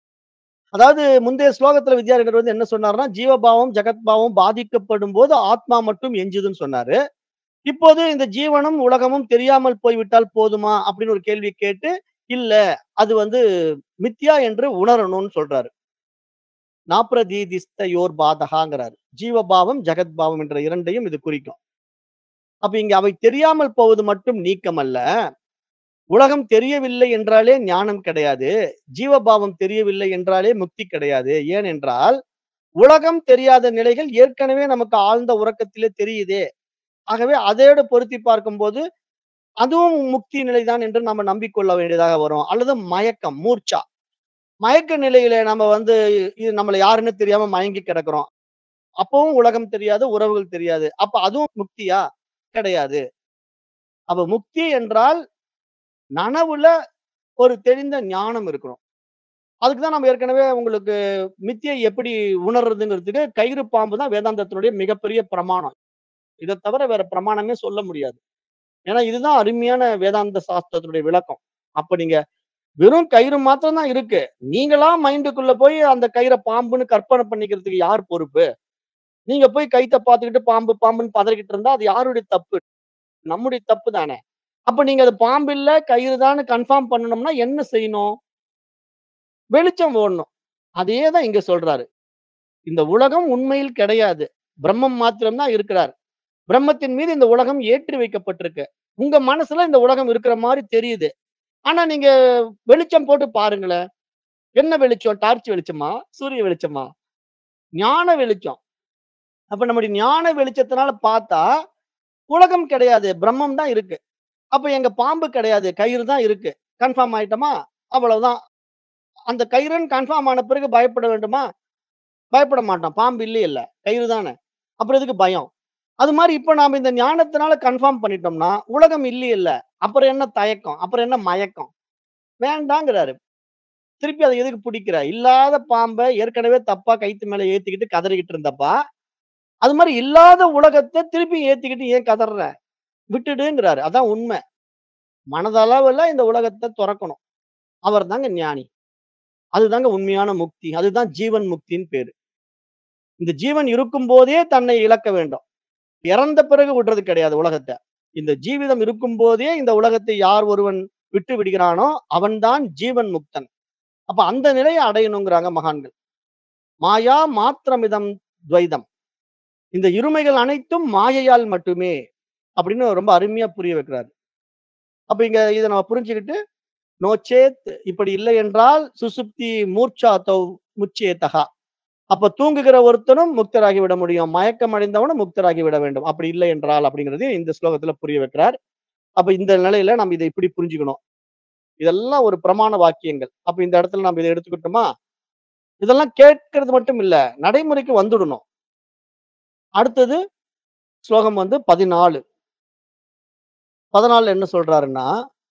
அதாவது முந்தைய ஸ்லோகத்துல வித்யாரண்யர் வந்து என்ன சொன்னார்ன்னா, ஜீவபாவம், ஜகத்பாவம் பாதிக்கப்படும்போது ஆத்மா மட்டும் எஞ்சுதுன்னு சொன்னாரு. இப்போது இந்த ஜீவனும், உலகமும் தெரியாமல் போய்விட்டால் போதுமா? அப்படின்னு ஒரு கேள்வி கேட்டு, இல்ல அது வந்து மித்யா என்று உணரணும்னு சொல்றாரு. நாப்ரதீதிஸ்தயோர் பாதகாங்கிறாரு. ஜீவபாவம், ஜகத்பாவம் என்ற இரண்டையும் இது குறிக்கும். அப்ப இங்க அவை தெரியாமல் போவது மட்டும் நீக்கம் அல்ல. உலகம் தெரியவில்லை என்றாலே ஞானம் கிடையாது. ஜீவபாவம் தெரியவில்லை என்றாலே முக்தி கிடையாது. ஏனென்றால், உலகம் தெரியாத நிலைகள் ஏற்கனவே நமக்கு ஆழ்ந்த உறக்கத்திலே தெரியுதே. ஆகவே அதோடு பொருத்தி பார்க்கும்போது, அதுவும் முக்தி நிலைதான் என்று நம்ம நம்பிக்கொள்ள வேண்டியதாக வரும். அல்லது மயக்கம், மூர்ச்சா. மயக்க நிலையில நம்ம வந்து இது நம்மள யாருன்னு தெரியாம மயங்கி கிடக்கிறோம். அப்பவும் உலகம் தெரியாது, உறவுகள் தெரியாது. அப்ப அதுவும் முக்தியா? கிடையாது. அப்ப முக்தி என்றால் நனவுல ஒரு தெளிந்த ஞானம் இருக்கணும். அதுக்கு தான் நம்ம ஏற்கனவே உங்களுக்கு மித்தியை எப்படி உணர்றதுங்கிறதுக்கு கயிறு பாம்பு தான் வேதாந்தத்தினுடைய மிகப்பெரிய பிரமாணம். இத தவிர வேற பிரமாணமே சொல்ல முடியாது. ஏன்னா, இதுதான் அருமையான வேதாந்த சாஸ்திரத்தினுடைய விளக்கம். அப்ப நீங்க வெறும் கயிறு மாத்திரம் தான் இருக்கு. நீங்களா மைண்டுக்குள்ள போய் அந்த கயிற பாம்புன்னு கற்பனை பண்ணிக்கிறதுக்கு யார் பொறுப்பு? நீங்க போய் கயித்த பார்த்துக்கிட்டு பாம்பு, பாம்புன்னு பதறிக்கிட்டு இருந்தா அது யாருடைய தப்பு? நம்முடைய தப்பு தானே! அப்ப நீங்க அது பாம்பு இல்ல, கயிறு தான்னு கன்ஃபார்ம் பண்ணணும்னா என்ன செய்யணும்? வெளிச்சம் ஓடணும். அதே தான் இங்க சொல்றாரு. இந்த உலகம் உண்மையில் கிடையாது. பிரம்மம் மாத்திரம் தான் இருக்கிறார். பிரம்மத்தின் மீது இந்த உலகம் ஏற்றி வைக்கப்பட்டிருக்கு. உங்க மனசுல இந்த உலகம் இருக்கிற மாரி தெரியுது. ஆனா நீங்க வெளிச்சம் போட்டு பாருங்களேன். என்ன வெளிச்சம்? டார்ச் வெளிச்சமா? சூரிய வெளிச்சமா? ஞான வெளிச்சம். அப்ப நம்முடைய ஞான வெளிச்சத்தினால பார்த்தா, உலகம் கிடையாது. பிரம்மம் தான் இருக்கு. அப்ப எங்க பாம்பு கிடையாது. கயிறு தான் இருக்கு. கன்ஃபார்ம் ஆயிட்டோமா? அவ்வளவுதான். அந்த கயிறுன்னு கன்ஃபார்ம் ஆன பிறகு பயப்பட வேண்டுமா? பயப்பட மாட்டோம். பாம்பு இல்லையல்ல. கயிறு தானே. அப்புறம் எதுக்கு பயம்? அது மாரி இப்ப நாம இந்த ஞானத்தினால கன்ஃபார்ம் பண்ணிட்டோம்னா, உலகம் இல்லையல்ல. அப்புறம் என்ன தயக்கம்? அப்புறம் என்ன மயக்கம்? வேண்டாங்கிறாரு. திருப்பி அத எதுக்கு புடிக்கிற? இல்லாத பாம்ப ஏற்கனவே தப்பா கயித்து மேல ஏத்திக்கிட்டு கதறிக்கிட்டு இருந்தப்பா, அது மாரி இல்லாத உலகத்த திருப்பி ஏத்திக்கிட்டு ஏன் கதர்ற? விட்டுடுங்கிறாரு. அதான் உண்ம. மனதளவுல இந்த உலகத்த தொறக்கணும். அவர் தாங்க ஞானி. அதுதாங்க உண்மையான முக்தி. அதுதான் ஜீவன் முக்தின்னு பேரு. இந்த ஜீவன் இருக்கும்போதே தன்னை இழக்க வேண்டும். இறந்த பிறகு விடுறது கிடையாது உலகத்த. இந்த ஜீவிதம் இருக்கும்போதே இந்த உலகத்தை யார் ஒருவன் விட்டு விடுகிறானோ, அவன்தான் ஜீவன் முக்தன். அப்ப அந்த நிலைய அடையணுங்கிறாங்க மகான்கள். மாயா மாத்திரமிதம் துவைதம். இந்த இருமைகள் அனைத்தும் மாயையால் மட்டுமே அப்படின்னு ரொம்ப அருமையா புரிய வைக்கிறாரு. அப்ப இங்க இத நம்ம புரிஞ்சுகிட்டு, நோ சேத் இப்படி இல்லை என்றால் சுசுப்தி மூர்ச்சா தௌ முச்சியேதகா. அப்ப தூங்குகிற ஒருத்தனும் முக்தராகி விட முடியும். மயக்கம் அடைந்தவனும் முக்தராகி விட வேண்டும். அப்படி இல்லை என்றால் அப்படிங்கிறதையும் இந்த ஸ்லோகத்துல புரிய வைக்கிறார். அப்ப இந்த நிலையில நம்ம இத இப்படி புரிஞ்சுக்கணும். இதெல்லாம் ஒரு பிரமாண வாக்கியங்கள். அப்ப இந்த இடத்துல நம்ம இத எடுத்துக்கிட்டோமா, இதெல்லாம் கேட்கிறது மட்டும் இல்ல, நடைமுறைக்கு வந்துடணும். அடுத்தது ஸ்லோகம் வந்து பதினான்கு. பதினான்குல என்ன சொல்றாருன்னா,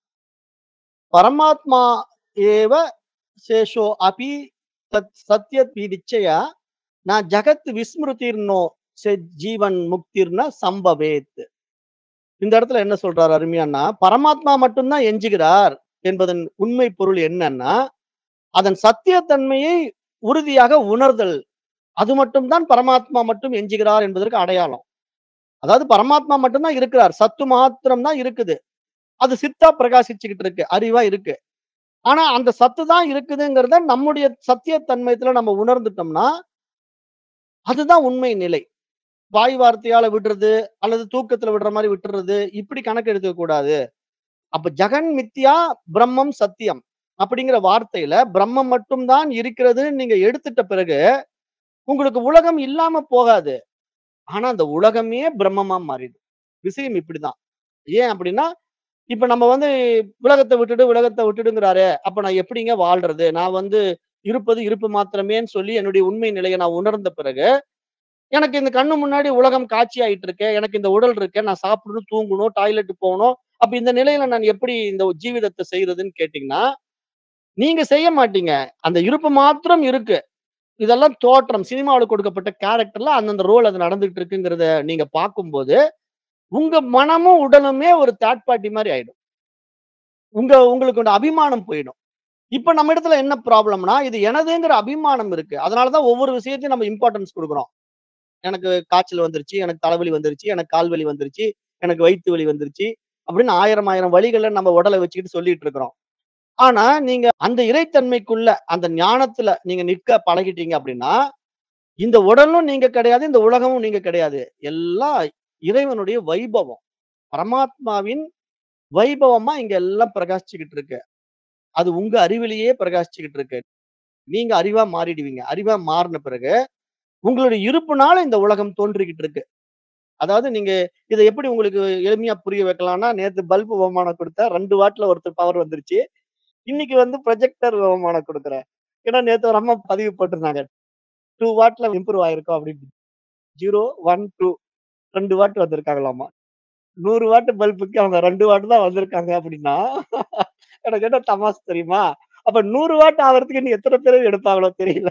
பரமாத்மா ஏவ சேஷோ அபி தத் சத்யத் விநிச்சயா ந ஜகத் விஸ்மிருதிர்னோ செ ஜீவன் முக்திர்ன சம்பவேத். இந்த இடத்துல என்ன சொல்றாரு அருமையான்னா, பரமாத்மா மட்டும் தான் எஞ்சுகிறார் என்பதன் உண்மை பொருள் என்னன்னா, அதன் சத்தியத்தன்மையை உறுதியாக உணர்தல். அது மட்டும் தான் பரமாத்மா மட்டும் எஞ்சுகிறார் என்பதற்கு அடையாளம். அதாவது பரமாத்மா மட்டும் தான் இருக்கிறார். சத்து மாத்திரம் தான் இருக்குது. அது சித்தா பிரகாசிச்சுக்கிட்டு இருக்கு. அறிவா இருக்கு. ஆனா அந்த சத்து தான் இருக்குதுங்கிறத நம்முடைய சத்தியத்தன்மையத்துல நம்ம உணர்ந்துட்டோம்னா, அதுதான் உண்மை நிலை. வாய் வார்த்தையால விடுறது, அல்லது தூக்கத்துல விடுற மாரி விட்டுறது, இப்படி கணக்கு எடுத்துக்க கூடாது. அப்ப ஜெகன் மித்யா, பிரம்மம் சத்தியம் அப்படிங்கிற வார்த்தையில பிரம்மம் மட்டும் தான் இருக்கிறதுன்னு நீங்க எடுத்துட்ட பிறகு, உங்களுக்கு உலகம் இல்லாம போகாது. ஆனா அந்த உலகமே பிரம்மமா மாறிடும். விஷயம் இப்படிதான். ஏன் அப்படின்னா, இப்ப நம்ம வந்து உலகத்த விட்டுடு, உலகத்த விட்டுடுங்கிறாரே, அப்ப நான் எப்படிங்க வாழ்றது? நான் வந்து இருப்பது இருப்பு மாத்திரமேன்னு சொல்லி என்னுடைய உண்மை நிலைய நான் உணர்ந்த பிறகு, எனக்கு இந்த கண்ணு முன்னாடி உலகம் காட்சியாயிட்டு இருக்கே. எனக்கு இந்த உடல் இருக்கு. நான் சாப்பிடணும், தூங்கணும், டாய்லெட் போகணும். அப்ப இந்த நிலையில நான் எப்படி இந்த ஜீவிதத்த செய்றதுன்னு கேட்டீங்கன்னா, நீங்க செய்ய மாட்டீங்க. அந்த இருப்பு மாத்திரம் இருக்கு. இதெல்லாம் தோற்றம். சினிமாவுல கொடுக்கப்பட்ட கேரக்டர்ல அந்தந்த ரோல் அது நடந்துட்டு இருக்குங்கிறத நீங்க பார்க்கும்போது, உங்க மனமும், உடலுமே ஒரு தேர்ட் பார்ட்டி மாரி ஆயிடும். உங்க உங்களுக்கு ஒரு அபிமானம் போயிடும். இப்ப நம்ம இடத்துல என்ன ப்ராப்ளம்னா, இது எனதுங்கிற அபிமானம் இருக்கு. அதனால தான் ஒவ்வொரு விஷயத்தையும் நம்ம இம்பார்ட்டன்ஸ் குடுக்குறோம். எனக்கு காய்ச்சல் வந்துருச்சு, எனக்கு தலைவலி வந்துருச்சு, எனக்கு கால் வலி வந்துருச்சு, எனக்கு வயித்து வலி வந்துருச்சு, அப்படின்னு ஆயிரம் ஆயிரம் வலிகள நம்ம உடல வச்சுக்கிட்டு சொல்லிட்டு இருக்கிறோம். ஆனா, நீங்க அந்த இறைத்தன்மைக்குள்ள, அந்த ஞானத்துல நீங்க நிற்க பழகிட்டீங்க அப்படின்னா, இந்த உடலும் நீங்க கிடையாது, இந்த உலகமும் நீங்க கிடையாது. எல்லாம் இறைவனுடைய வைபவம். பரமாத்மாவின் வைபவமா இங்க எல்லாம் பிரகாசிச்சுக்கிட்டு இருக்கு. அது உங்க அறிவிலேயே பிரகாசிச்சுக்கிட்டு இருக்கு. நீங்க அறிவா மாறிடுவீங்க. அறிவா மாறுன பிறகு, உங்களுடைய இருப்புனால இந்த உலகம் தோன்றிக்கிட்டு இருக்கு. அதாவது நீங்க இத எப்படி உங்களுக்கு எளிமையா புரிய வைக்கலாம்னா, நேத்து பல்ப் ஓமானம் குடுத்தேன். ரெண்டு வாட்ல ஒருத்தர் பவர் வந்துருச்சு. இன்னைக்கு வந்து ப்ரொஜெக்டர் ஓமானம் குடுக்குறேன். ஏன்னா நேத்து ஒரு அம்மா பதிவு போட்டிருந்தாங்க. ரெண்டு வாட்ல இம்ப்ரூவ் ஆயிருக்கோம் அப்படின்னு. பூஜ்ஜியம், ஒன்று, இரண்டு ரெண்டு வாட் வந்திருக்காங்களாமா. நூறு வாட் பல்புக்கு அவங்க ரெண்டு வாட் தான் வந்திருக்காங்க அப்படின்னா, எனக்கு என்ன தமாஷ் தெரியுமா? அப்ப நூறு வாட் ஆவறதுக்கு இன்னும் எத்தன பேர் எடுப்பாங்களோ தெரியல.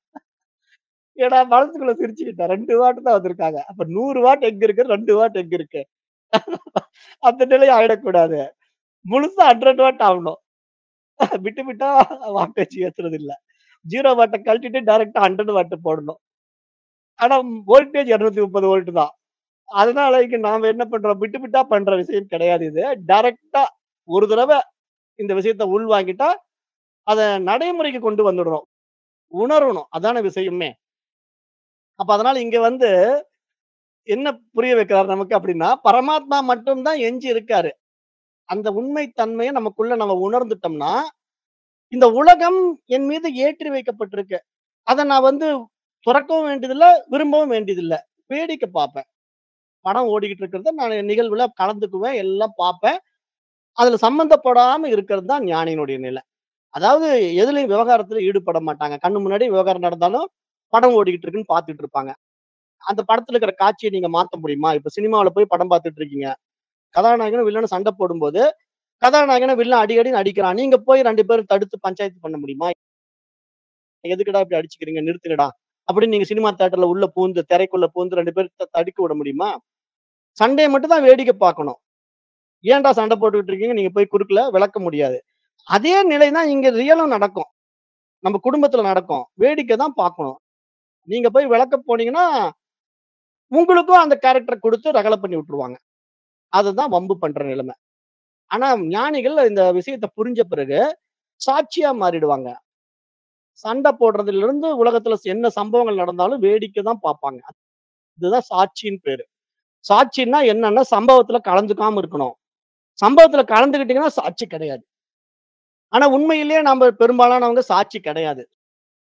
ஏன்னா மனசுக்குள்ள சிரிச்சுக்கிட்டேன். ரெண்டு வாட் தான் வந்திருக்காங்க. அப்ப நூறு வாட் எங்க இருக்கு? ரெண்டு வாட் எங்க இருக்கு? அந்த நிலை ஆயிடக்கூடாது. முழுசா நூறு வாட் ஆவணும். விட்டு விட்டா வாட்டேஜ் ஏத்துறது இல்ல. பூஜ்ஜியம் வாட்ட கழட்டிட்டு டைரக்ட்டா நூறு வாட் போடணும். ஆனா வோல்டேஜ் இருநூற்று முப்பது வோல்ட் தான். அதனால இங்க நாம என்ன பண்றோம்? விட்டு விட்டா பண்ற விஷயம் கிடையாது இது. டைரக்ட்டா ஒரு தடவ இந்த விஷயத்த உள்வாங்கிட்டா, அத நடைமுறைக்கு கொண்டு வந்துடணும். உணரணும். அதான விஷயமே. அப்ப அதனால இங்க வந்து என்ன புரிய வைக்கிறார் நமக்கு அப்படின்னா, பரமாத்மா மட்டும் தான் எஞ்சி இருக்காரு. அந்த உண்மை தன்மைய நமக்குள்ள நம்ம உணர்ந்துட்டோம்னா, இந்த உலகம் என் மீது ஏற்றி வைக்கப்பட்டிருக்கு. அத நான் வந்து துறக்கவும் வேண்டியதில்ல, விரும்பவும் வேண்டியதில்ல. வேடிக்கை பார்ப்பேன். படம் ஓடிக்கிட்டு இருக்கிறத நான் நிகழ்வுல கலந்துக்குவேன், எல்லாம் பார்ப்பேன். அதுல சம்மந்தப்படாம இருக்கிறது தான் ஞானியினுடைய நிலை. அதாவது எதுலயும் விவகாரத்துல ஈடுபட மாட்டாங்க. கண்ணு முன்னாடி விவகாரம் நடந்தாலும், படம் ஓடிக்கிட்டு இருக்குன்னு பார்த்துட்டு இருப்பாங்க. அந்த படத்துல இருக்கிற காட்சிய நீங்க மாத்த முடியுமா? இப்ப சினிமாவுல போய் படம் பார்த்துட்டு இருக்கீங்க. கதாநாயகனும், வில்லனும் சண்டை போடும்போது, கதாநாயகன வில்லன் அடி அடின்னு அடிக்கிறான். நீங்க போய் ரெண்டு பேரும் தடுத்து பஞ்சாயத்து பண்ண முடியுமா? "எதுக்குடா இப்படி அடிச்சுக்கிறீங்க? நிறுத்துங்கடா." அப்படின்னு நீங்க சினிமா தியேட்டர்ல உள்ள பூந்து, திரைக்குள்ள பூந்து ரெண்டு பேரும் த தடுக்கி விட முடியுமா? சண்டைய மட்டும் தான் வேடிக்கை பார்க்கணும். "ஏன்டா சண்டை போட்டுக்கிட்டு இருக்கீங்க?" நீங்க போய் குறுக்குல விளக்க முடியாது. அதே நிலை தான் இங்க ரியலும் நடக்கும். நம்ம குடும்பத்துல நடக்கும். வேடிக்கை தான் பார்க்கணும். நீங்க போய் விளக்க போனீங்கன்னா, உங்களுக்கும் அந்த கேரக்டர குடுத்து ரகள பண்ணி விட்டுருவாங்க. அதுதான் வம்பு பண்ற நிலைமை. ஆனா ஞானிகள் இந்த விஷயத்த புரிஞ்ச பிறகு, சாட்சியா மாறிடுவாங்க. சண்டை போடுறதிலிருந்து உலகத்துல என்ன சம்பவங்கள் நடந்தாலும் வேடிக்கை தான் பார்ப்பாங்க. இதுதான் சாட்சின்னு பேரு. சாட்சின்னா என்னன்னா, சம்பவத்துல கலந்துக்காம இருக்கணும். சம்பவத்துல கலந்துக்கிட்டீங்கன்னா சாட்சி கிடையாது. ஆனா உண்மையிலேயே நம்ம பெரும்பாலானவங்க சாட்சி கிடையாது.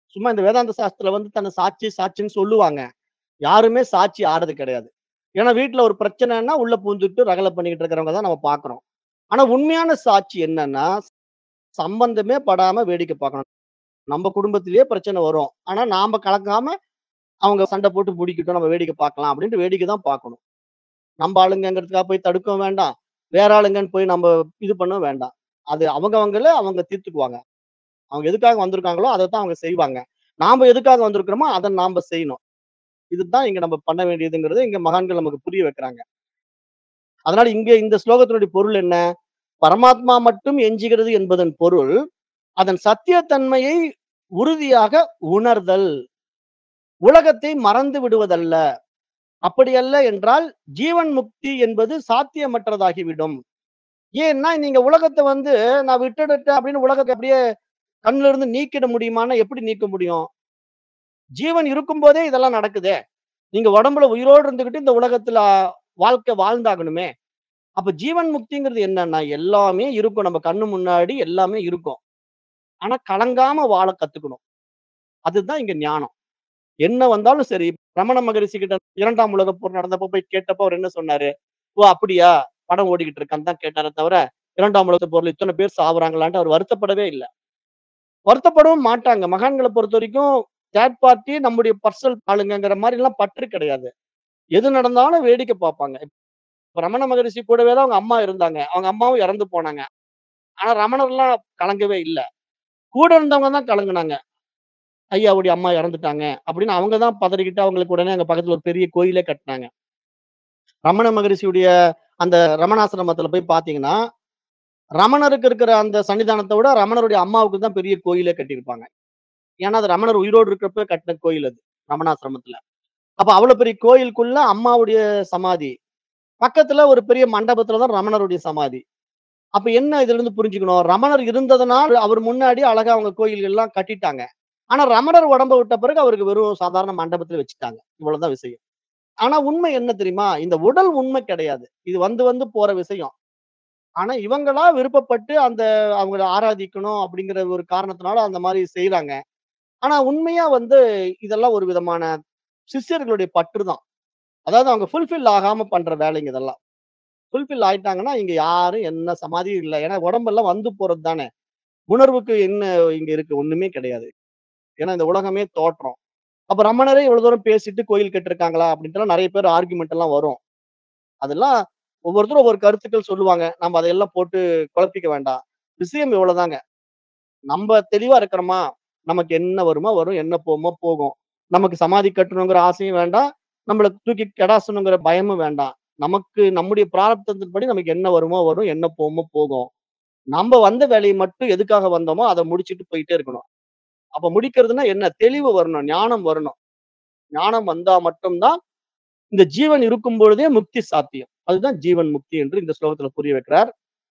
சும்மா இந்த வேதாந்த சாஸ்திரத்துல வந்து தன்னை சாட்சி, சாட்சின்னு சொல்லுவாங்க. யாருமே சாட்சி ஆறது கிடையாது. ஏன்னா வீட்ல ஒரு பிரச்சனைன்னா உள்ள பூந்துட்டு ரகளை பண்ணிக்கிட்டு இருக்கிறவங்க தான் நம்ம பார்க்கிறோம். ஆனா உண்மையான சாட்சி என்னன்னா, சம்பந்தமே படாம வேடிக்கை பார்க்கணும். நம்ம குடும்பத்திலேயே பிரச்சனை வரும். ஆனா நாம கலக்காம அவங்க சண்டை போட்டு முடிக்கட்டும். நம்ம வேடிக்கை பார்க்கலாம் அப்படின்ட்டு வேடிக்கை தான் பார்க்கணும். நம்ப ஆளுங்கங்கிறதுக்காக போய் தடுக்கவும் வேண்டாம். வேற ஆளுங்கன்னு போய் நம்ப இது பண்ணவும் வேண்டாம். அது அவங்கவங்கள அவங்க தீர்த்துக்குவாங்க. அவங்க எதுக்காக வந்திருக்காங்களோ, அதத்தான் அவங்க செய்வாங்க. நாம எதுக்காக வந்திருக்கிறோமோ, அத நாம செய்யணும். இதுதான் இங்க நம்ம பண்ண வேண்டியதுங்கிறத இங்க மகான்கள் நமக்கு புரிய வைக்கிறாங்க. அதனால இங்க இந்த ஸ்லோகத்தினுடைய பொருள் என்ன? பரமாத்மா மட்டும் எஞ்சுகிறது என்பதன் பொருள், அதன் சத்தியத்தன்மையை உறுதியாக உணர்தல். உலகத்தை மறந்து விடுவதல்ல. அப்படியல்ல என்றால், ஜீவன் முக்தி என்பது சாத்தியமற்றதாகிவிடும். ஏன்னா, நீங்க உலகத்த வந்து நான் விட்டுடுட்டேன் அப்படின்னு உலகத்த அப்படியே கண்ல இருந்து நீக்கிட முடியுமான்னா, எப்படி நீக்க முடியும்? ஜீவன் இருக்கும்போதே இதெல்லாம் நடக்குதே. நீங்க உடம்புல உயிரோடு இருந்துகிட்டு இந்த உலகத்துல வாழ்க்கை வாழ்ந்தாகணுமே. அப்ப ஜீவன் முக்திங்கிறது என்னன்னா, எல்லாமே இருக்கும். நம்ம கண்ணு முன்னாடி எல்லாமே இருக்கும். ஆனா கலங்காம வாழ கத்துக்கணும். அதுதான் இங்க ஞானம். என்ன வந்தாலும் சரி, ரமண மகரிஷி கிட்ட இரண்டாம் உலகப் போர் நடந்தப்போ போய் கேட்டப்போ அவர் என்ன சொன்னாரு? "ஓ! அப்படியா? படம் ஓடிக்கிட்டு இருக்கான்னு" தான் கேட்டாரே தவிர, இரண்டாம் உலகப் போர்ல இத்தன பேர் சாவுறாங்களான்ட்டு அவர் வருத்தப்படவே இல்ல. வருத்தப்படவும் மாட்டாங்க. மகான்கள பொறுத்தவரைக்கும், தேர்ட் பார்ட்டி நம்முடைய பர்சனல் ஆளுங்கங்கிற மாரிலாம் பற்று கிடையாது. எது நடந்தாலும் வேடிக்கை பார்ப்பாங்க. இப்ப ரமண மகரிஷி கூடவே தான் அவங்க அம்மா இருந்தாங்க. அவங்க அம்மாவும் இறந்து போனாங்க. ஆனா ரமணர்லாம் கலங்கவே இல்ல. கூட இருந்தவங்க தான் கலங்குனாங்க. ஐயாவுடைய அம்மா இறந்துட்டாங்க அப்படின்னு அவங்க தான் பதறிக்கிட்டு அவங்களுக்கு உடனே அங்க பக்கத்துல ஒரு பெரிய கோயிலே கட்டுனாங்க. ரமண மகரிஷியுடைய அந்த ரமணாசிரமத்துல போய் பார்த்தீங்கன்னா, ரமணருக்கு இருக்கிற அந்த சன்னிதானத்த விட ரமணருடைய அம்மாவுக்கு தான் பெரிய கோயிலே கட்டியிருப்பாங்க. ஏன்னா, அது ரமணர் உயிரோடு இருக்கிறப்ப கட்டின கோயில் அது. ரமணாசிரமத்துல. அப்ப அவ்வளவு பெரிய கோயிலுக்குள்ள அம்மாவுடைய சமாதி. பக்கத்துல ஒரு பெரிய மண்டபத்துல தான் ரமணருடைய சமாதி. அப்ப என்ன இதிலிருந்து புரிஞ்சுக்கணும்? ரமணர் இருந்ததனால் அவர் முன்னாடி அழகா அவங்க கோயில்கள்லாம் கட்டிட்டாங்க. ஆனா ரமணர் உடம்ப விட்ட பிறகு அவருக்கு வெறும் சாதாரண மண்டபத்துல வச்சுட்டாங்க. இவ்வளவுதான் விஷயம். ஆனா உண்மை என்ன தெரியுமா? இந்த உடல் உண்மை கிடையாது. இது வந்து வந்து போற விஷயம். ஆனா இவங்களா விருப்பப்பட்டு அந்த அவங்கள ஆராதிக்கணும் அப்படிங்கிற ஒரு காரணத்தினால அந்த மாரி செய்றாங்க. ஆனா உண்மையா வந்து இதெல்லாம் ஒரு விதமான சிஷ்யர்களுடைய பற்று தான். அதாவது அவங்க ஃபுல்ஃபில் ஆகாம பண்ற வேலைங்க இதெல்லாம். ஃபுல்ஃபில் ஆயிட்டாங்கன்னா, இங்க யாரும் என்ன சமாதியும் இல்ல. ஏன்னா உடம்பெல்லாம் வந்து போறது தானே. உணர்வுக்கு என்ன இங்க இருக்கு? ஒண்ணுமே கிடையாது. ஏன்னா இந்த உலகமே தோற்றம். அப்ப ரமணரே இவ்வளவு தூரம் பேசிட்டு கோயில் கட்டிருக்காங்களா? அப்படின்ட்டுலாம் நெறைய பேர் ஆர்குமென்ட் எல்லாம் வரும். அதெல்லாம் ஒவ்வொருத்தரும் ஒவ்வொரு கருத்துக்கள் சொல்லுவாங்க. நம்ம அதையெல்லாம் போட்டு குழப்பிக்க வேண்டாம். விஷயம் இவ்வளவுதாங்க. நம்ப தெளிவா இருக்கிறோமா? நமக்கு என்ன வருமோ வரும். என்ன போகுமோ போகும். நமக்கு சமாதி கட்டணுங்கிற ஆசையும் வேண்டாம். நம்மள தூக்கி கெடாசணுங்கிற பயமும் வேண்டாம். நமக்கு நம்முடைய பிராரப்தத்தின்படி நமக்கு என்ன வருமோ வரும். என்ன போகுமோ போகும். நம்ப வந்த வேலைய மட்டும் எதுக்காக வந்தோமோ, அத முடிச்சுட்டு போயிட்டே இருக்கணும். அப்ப முடிக்கிறதுன்னா என்ன? தெளிவு வரணும். ஞானம் வரணும். ஞானம் வந்தா மட்டும் தான் இந்த ஜீவன் இருக்கும் பொழுதே முக்தி சாத்தியம். அதுதான் ஜீவன் முக்தி என்று இந்த ஸ்லோகத்துல புரிய வைக்கிறார்.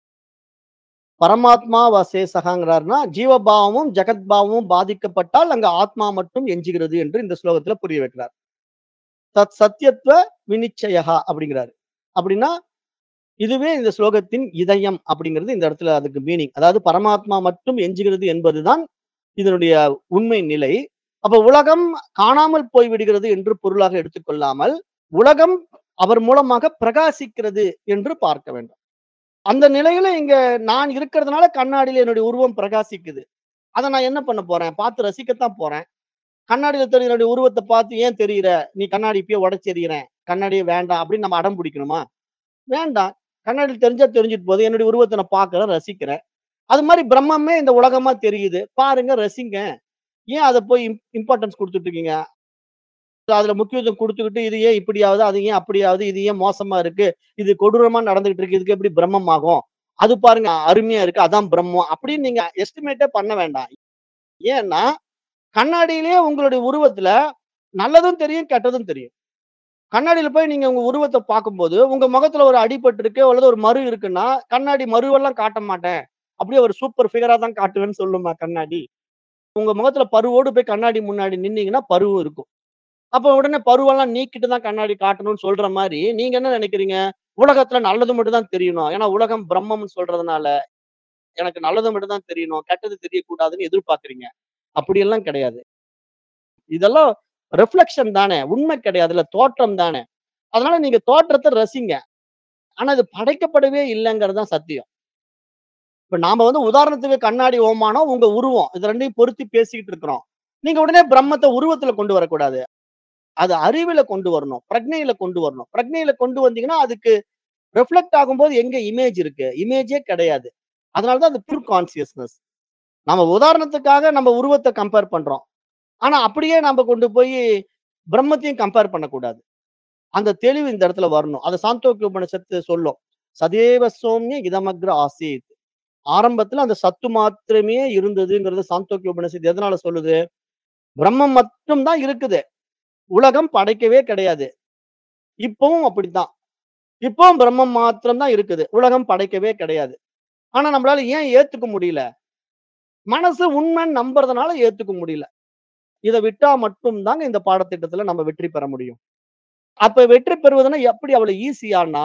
பரமாத்மா வசேசகாங்கிறார்னா, ஜீவபாவமும், ஜெகத்பாவமும் பாதிக்கப்பட்டால் அங்க ஆத்மா மட்டும் எஞ்சுகிறது என்று இந்த ஸ்லோகத்துல புரிய வைக்கிறார். தத் சத்யத்வ வினிச்சயஹா அப்படிங்கிறாரு. அப்படின்னா, இதுவே இந்த ஸ்லோகத்தின் இதயம் அப்படிங்கிறது இந்த இடத்துல அதுக்கு மீனிங். அதாவது பரமாத்மா மட்டும் எஞ்சுகிறது என்பதுதான் இதனுடைய உண்மை நிலை. அப்ப உலகம் காணாமல் போய்விடுகிறது என்று பொருளாக எடுத்துக்கொள்ளாமல், உலகம் அவர் மூலமாக பிரகாசிக்கிறது என்று பார்க்க வேண்டும். அந்த நிலையில இங்க நான் இருக்கிறதுனால கண்ணாடியில என்னுடைய உருவம் பிரகாசிக்குது. அத நான் என்ன பண்ண போறேன்? பார்த்து ரசிக்கத்தான் போறேன். கண்ணாடியில தெரியிற என்னுடைய உருவத்த பார்த்து "ஏன் தெரியிற? நீ கண்ணாடி இப்பயே உடைச்சு எறியறேன். கண்ணாடியே வேண்டாம்" அப்படின்னு நம்ம அடம் பிடிக்கணுமா? வேண்டாம். கண்ணாடில தெரிஞ்சா தெரிஞ்சுட்டு போகுது. என்னுடைய உருவத்த நான் பார்க்கிறேன், ரசிக்கிறேன். அது மாரி பிரம்மமே இந்த உலகமா தெரியுது. பாருங்க, ரசிங்க. ஏன் அத போய் இம் இம்பார்ட்டன்ஸ் குடுத்துட்டு இருக்கீங்க? அதுல முக்கியத்துவம் குடுத்துக்கிட்டு, இது ஏன் இப்படி ஆவுது? அது ஏன் அப்படி ஆவுது? இது ஏன் மோசமா இருக்கு? இது கொடூரமா நடந்துகிட்டு இருக்கு. இதுக்கு எப்படி பிரம்மம் ஆகும்? அது பாருங்க அருமையா இருக்கு. அதான் பிரம்மம். அப்படின்னு நீங்க எஸ்டிமேட்டே பண்ண வேண்டாம். ஏன்னா, கண்ணாடியிலேயே உங்களுடைய உருவத்துல நல்லதும் தெரியும், கெட்டதும் தெரியும். கண்ணாடியில போய் நீங்க உங்க உருவத்த பார்க்கும்போது, உங்க முகத்துல ஒரு அடிபட்டு இருக்கு, அல்லது ஒரு மரு இருக்குன்னா, கண்ணாடி மருவெல்லாம் காட்ட மாட்டேன். அப்படியே ஒரு சூப்பர் ஃபிகரா தான் காட்டுவேன்னு சொல்லுமா கண்ணாடி? உங்க முகத்துல பருவோடு போய் கண்ணாடி முன்னாடி நின்னீங்கன்னா, பருவு இருக்கும். அப்ப உடனே பருவெல்லாம் நீக்கிட்டு தான் கண்ணாடி காட்டணும்னு சொல்ற மாரி, நீங்க என்ன நெனைக்கிறீங்க? உலகத்துல நல்லது மட்டும் தான் தெரியணும். ஏன்னா உலகம் பிரம்மம்னு சொல்றதுனால, எனக்கு நல்லது மட்டும் தான் தெரியணும். கெட்டது தெரியக்கூடாதுன்னு எதிர்பார்க்கிறீங்க. அப்படியெல்லாம் கிடையாது. இதெல்லாம் ரிஃப்ளெக்ஷன் தானே! உண்மை கிடையாதுல்ல. தோற்றம் தானே! அதனால நீங்க தோற்றத்த ரசிங்க. ஆனா அது படைக்கப்படவே இல்லங்கிறது தான் சத்தியம். இப்ப நாம வந்து உதாரணத்துக்கு கண்ணாடி ஓமானம், உங்க உருவம். இது ரெண்டையும் பொருத்தி பேசிக்கிட்டு இருக்கிறோம். நீங்க உடனே பிரம்மத்த உருவத்துல கொண்டு வரக்கூடாது. அது அறிவில கொண்டு வரணும். பிரக்ஞையில கொண்டு வரணும். பிரக்ஞையில கொண்டு வந்தீங்கன்னா, அதுக்கு ரிஃப்ளெக்ட் ஆகும்போது எங்க இமேஜ் இருக்கு? இமேஜே கிடையாது. அதனால தான் அது பியூர் கான்ஷியஸ்னஸ். நம்ம உதாரணத்துக்காக நம்ம உருவத்த கம்பேர் பண்றோம். ஆனா அப்படியே நாம கொண்டு போய் பிரம்மத்தையும் கம்பேர் பண்ணக்கூடாது. அந்த தெளிவு இந்த இடத்துல வரணும். அத சாந்தோக்கிய உபனிஷத்து சொல்லும். "சதேவ சௌமிய இதமக்ர ஆசீத்." ஆரம்பத்துல அந்த சத்து மாத்திரமே இருந்ததுங்கிறது சாந்தோக்கிய உபனிஷத்து எதனால சொல்லுது? பிரம்மம் மட்டும் தான் இருக்குது. உலகம் படைக்கவே கிடையாது. இப்பவும் அப்படித்தான். இப்பவும் பிரம்மம் மாத்திரம் தான் இருக்குது. உலகம் படைக்கவே கிடையாது. ஆனா நம்மளால ஏன் ஏத்துக்க முடியல? மனசு உண்மைன்னு நம்புறதுனால ஏத்துக்க முடியல. இத விட்டா மட்டும் தாங்க இந்த பாடத்திட்டத்துல நம்ம வெற்றி பெற முடியும். அப்ப வெற்றி பெறுவதுன்னா எப்படி அவ்வளவு ஈஸியான்னா,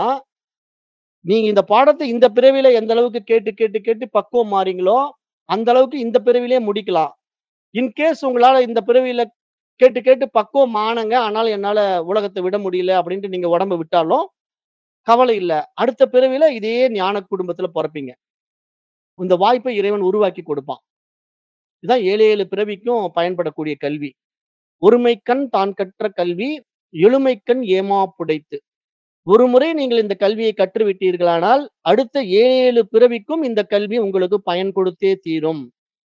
நீங்க இந்த பாடத்த இந்த பிறவியில எந்த அளவுக்கு கேட்டு, கேட்டு, கேட்டு பக்குவம் மாறீங்களோ, அந்த அளவுக்கு இந்த பிறவியிலேயே முடிக்கலாம். இன்கேஸ் உங்களால இந்த பிறவியில கேட்டு, கேட்டு பக்குவம் ஆனங்க. ஆனாலும் என்னால உலகத்த விட முடியல அப்டின்ட்டு நீங்க உடம்ப விட்டாலும், கவலை இல்ல. அடுத்த பிறவியில இதே ஞான குடும்பத்துல பொறப்பீங்க. இந்த வாய்ப்பை இறைவன் உருவாக்கி கொடுப்பான். இதான் ஏழு, ஏழு பிறவிக்கும் பயன்படக்கூடிய கல்வி. "ஒருமைக்கண் தான் கற்ற கல்வி, எழுமைக்கண் ஏமா புடைத்து." ஒரு முறை நீங்கள் இந்த கல்வியை கற்றுவிட்டீர்களானால், அடுத்த ஏழு, ஏழு பிறவிக்கும் இந்த கல்வி உங்களுக்கு பயன் கொடுத்தே தீரும்.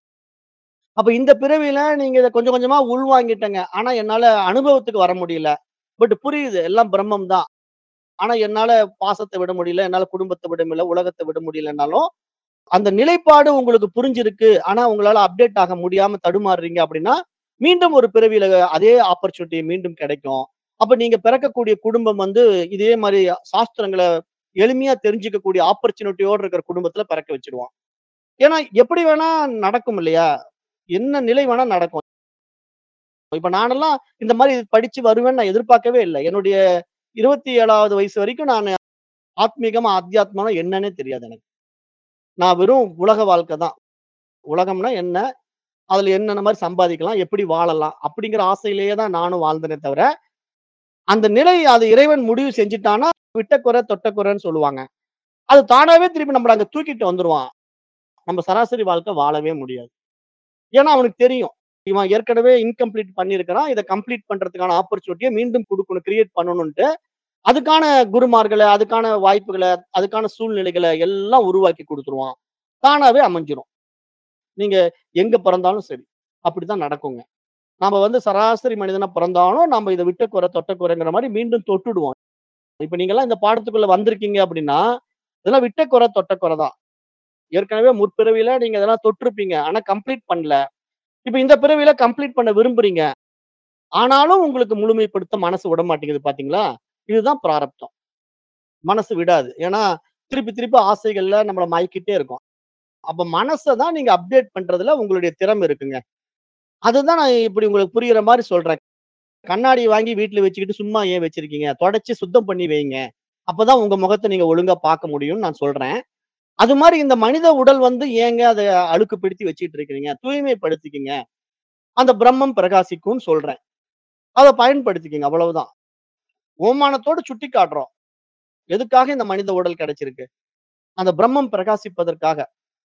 அப்ப இந்த பிறவியில நீங்க இத கொஞ்சம் கொஞ்சமா உள்வாங்கிட்டங்க. ஆனா என்னால அனுபவத்துக்கு வர முடியல. பட் புரியுது எல்லாம் பிரம்மம் தான். ஆனா என்னால பாசத்த விட முடியல. என்னால குடும்பத்த விட முடியல. உலகத்த விட முடியலன்னாலும், அந்த நிலைப்பாடு உங்களுக்கு புரிஞ்சிருக்கு. ஆனா உங்களால அப்டேட் ஆக முடியாம தடுமாறுறீங்க அப்படின்னா, மீண்டும் ஒரு பிறவியில அதே ஆப்பர்ச்சுனிட்டி மீண்டும் கிடைக்கும். அப்ப நீங்க பிறக்கக்கூடிய குடும்பம் வந்து இதே மாரி சாஸ்திரங்கள எளிமையா தெரிஞ்சுக்கக்கூடிய ஆப்பர்ச்சுனிட்டியோட இருக்கிற குடும்பத்துல பிறக்க வச்சுருவான். ஏன்னா எப்படி வேணா நடக்கும் இல்லையா? என்ன நிலை வேணா நடக்கும். இப்ப நானெல்லாம் இந்த மாரி படிச்சு வருவேன்னு நான் எதிர்பார்க்கவே இல்ல. என்னுடைய இருபத்தி ஏழாவது வயசு வரைக்கும் நானு ஆத்மீகமா, அத்தியாத்மம்னா என்னன்னே தெரியாது எனக்கு. நான் வெறும் உலக வாழ்க்கை தான். உலகம்னா என்ன? அதுல என்னென்ன மாரி சம்பாதிக்கலாம்? எப்படி வாழலாம்? அப்படிங்கிற ஆசையிலேயே தான் நானும் வாழ்ந்தேனே தவிர, அந்த நிலை அது இறைவன் முடிவு செஞ்சுட்டான்னா, விட்ட குறை, தொட்ட குறைன்னு சொல்லுவாங்க. அது தானாவே திருப்பி நம்மள அங்க தூக்கிட்டு வந்துருவான். நம்ம சராசரி வாழ்க்கை வாழவே முடியாது. ஏன்னா அவனுக்கு தெரியும். இவன் ஏற்கனவே இன்கம்ப்ளீட் பண்ணியிருக்கிறான். இத கம்ப்ளீட் பண்றதுக்கான ஆப்பர்ச்சுனிட்டிய மீண்டும் குடுக்கணும். கிரியேட் பண்ணணுன்ட்டு, அதுக்கான குருமார்கள, அதுக்கான வாய்ப்புகள, அதுக்கான சூழ்நிலைகள எல்லாம் உருவாக்கி குடுத்துருவான். தானாவே அமைஞ்சிரும். நீங்க எங்க பிறந்தாலும் சரி. அப்படித்தான் நடக்குங்க. நாம வந்து சராசரி மனிதனா பிறந்தாலும், நாம இத விட்ட குறை, தொட்ட குறைங்கிற மாரி மீண்டும் தொட்டுடுவோம். இப்ப நீங்கலாம் இந்த பாடத்துக்குள்ள வந்திருக்கீங்க அப்படின்னா, இதெல்லாம் விட்ட குறை, தொட்ட குறை தான். ஏற்கனவே முற்பிறவியில நீங்க இதெல்லாம் தொட்டிருப்பீங்க. ஆனா கம்ப்ளீட் பண்ணல. இப்ப இந்த பிறவியில கம்ப்ளீட் பண்ண விரும்புறீங்க. ஆனாலும் உங்களுக்கு முழுமைப்படுத்த மனசு விடமாட்டேங்குது பார்த்தீங்களா? இதுதான் பிராரப்தம். மனசு விடாது. ஏன்னா, திருப்பி திருப்பி ஆசைகள்ல நம்மள மயக்கிட்டே இருக்கும். அப்ப மனச தான் நீங்க அப்டேட் பண்றதுல உங்களுடைய திறமை இருக்குங்க. அதுதான் நான் இப்படி உங்களுக்கு புரியிற மாரி சொல்றேன். கண்ணாடி வாங்கி வீட்ல வச்சுக்கிட்டு சும்மா ஏன் வச்சிருக்கீங்க? தொடச்சு சுத்தம் பண்ணி வைங்க. அப்பதான் உங்க முகத்த நீங்க ஒழுங்கா பார்க்க முடியும்னு நான் சொல்றேன். அது மாரி இந்த மனித உடல் வந்து ஏங்க அத அழுக்குப்படுத்தி வச்சுட்டு இருக்கிறீங்க? தூய்மைப்படுத்திக்கங்க. அந்த பிரம்மம் பிரகாசிக்கும்னு சொல்றேன். அத பயன்படுத்திக்கங்க அவ்வளவுதான். ஓமானத்தோட சுட்டி காட்டுறோம். எதுக்காக இந்த மனித உடல் கிடைச்சிருக்கு? அந்த பிரம்மம் பிரகாசிப்பதற்காக.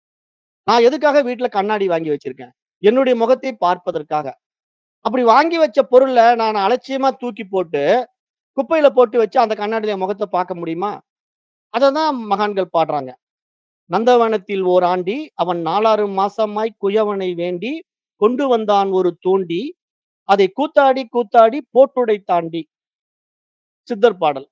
நான் எதுக்காக வீட்ல கண்ணாடி வாங்கி வச்சிருக்கேன்? என்னுடைய முகத்தை பார்ப்பதற்காக. அப்படி வாங்கி வச்ச பொருள நான் அலட்சியமா தூக்கி போட்டு, குப்பையில போட்டு வச்சு அந்த கண்ணாடில என் முகத்த பார்க்க முடியுமா? அததான் மகான்கள் பாடுறாங்க. நந்தவனத்தில் ஓர் ஆண்டி, அவன் நாலாறு மாசமாய் குயவனை வேண்டி, கொண்டு வந்தான் ஒரு தூண்டி, அதை கூத்தாடி கூத்தாடி போட்டுடைத்தாண்டி. சித்தர் பாடல்.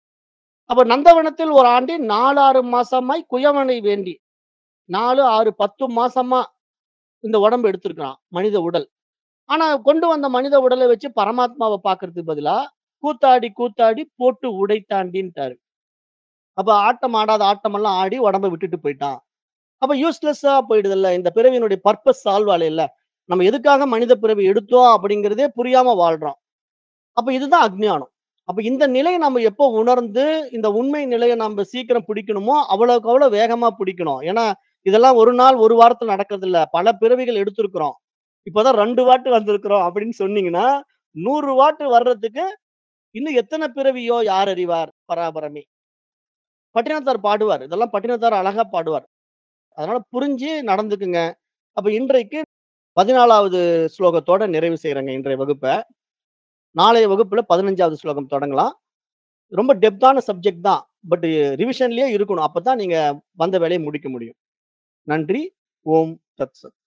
அப்ப நந்தவனத்தில் ஒரு ஆண்டி நாலு, ஆறு மாசமாய் குயவனை வேண்டி, நாலு, ஆறு, பத்து மாசமா இந்த உடம்பு எடுத்திருக்கான். மனித உடல். ஆனா கொண்டு வந்த மனித உடலை வச்சு பரமாத்மாவ பார்க்கறதுக்கு பதிலா, கூத்தாடி கூத்தாடி போட்டு உடைத்தாண்டின்ட்டாரு. அப்ப ஆட்டம் ஆடாத ஆட்டமெல்லாம் ஆடி உடம்ப விட்டுட்டு போயிட்டான். அப்ப யூஸ்லெஸ்ஸா போயிடுதுல்ல. இந்த பிறவியினுடைய பர்ப்பஸ் சால்வ் ஆகலைல்ல. நம்ம எதுக்காக மனித பிறவி எடுத்தோம் அப்படிங்கிறதே புரியாம வாழ்றோம். அப்ப இதுதான் அஞ்ஞானம். அப்ப இந்த நிலைய நம்ம எப்போ உணர்ந்து, இந்த உண்மை நிலைய நம்ப சீக்கிரம் பிடிக்கணுமோ, அவ்வளவுக்கு அவ்வளோ வேகமா பிடிக்கணும். ஏன்னா, இதெல்லாம் ஒரு நாள், ஒரு வாரத்துல நடக்கிறதில்ல. பல பிறவிகள் எடுத்திருக்கிறோம். இப்பதான் ரெண்டு வாட்டு வந்திருக்கிறோம் அப்படின்னு சொன்னீங்கன்னா, நூறு வாட்டு வர்றதுக்கு இன்னும் எத்தன பிறவியோ யார் அறிவார் பராபரமே. பட்டினத்தார் பாடுவார். இதெல்லாம் பட்டினத்தார் அழகா பாடுவார். அதனால புரிஞ்சு நடந்துக்குங்க. அப்ப இன்றைக்கு பதினாலாவது ஸ்லோகத்தோட நிறைவு செய்றேங்க இன்றைய வகுப்ப. நாளைய வகுப்புல பதினைந்தாவது ஸ்லோகம் தொடங்கலாம். ரொம்ப டெப்த்தான சப்ஜெக்ட் தான். பட் ரிவிஷன்லயே இருக்கணும். அப்பதான் நீங்க வந்த வேலைய முடிக்க முடியும். நன்றி. ஓம் தத் சத்.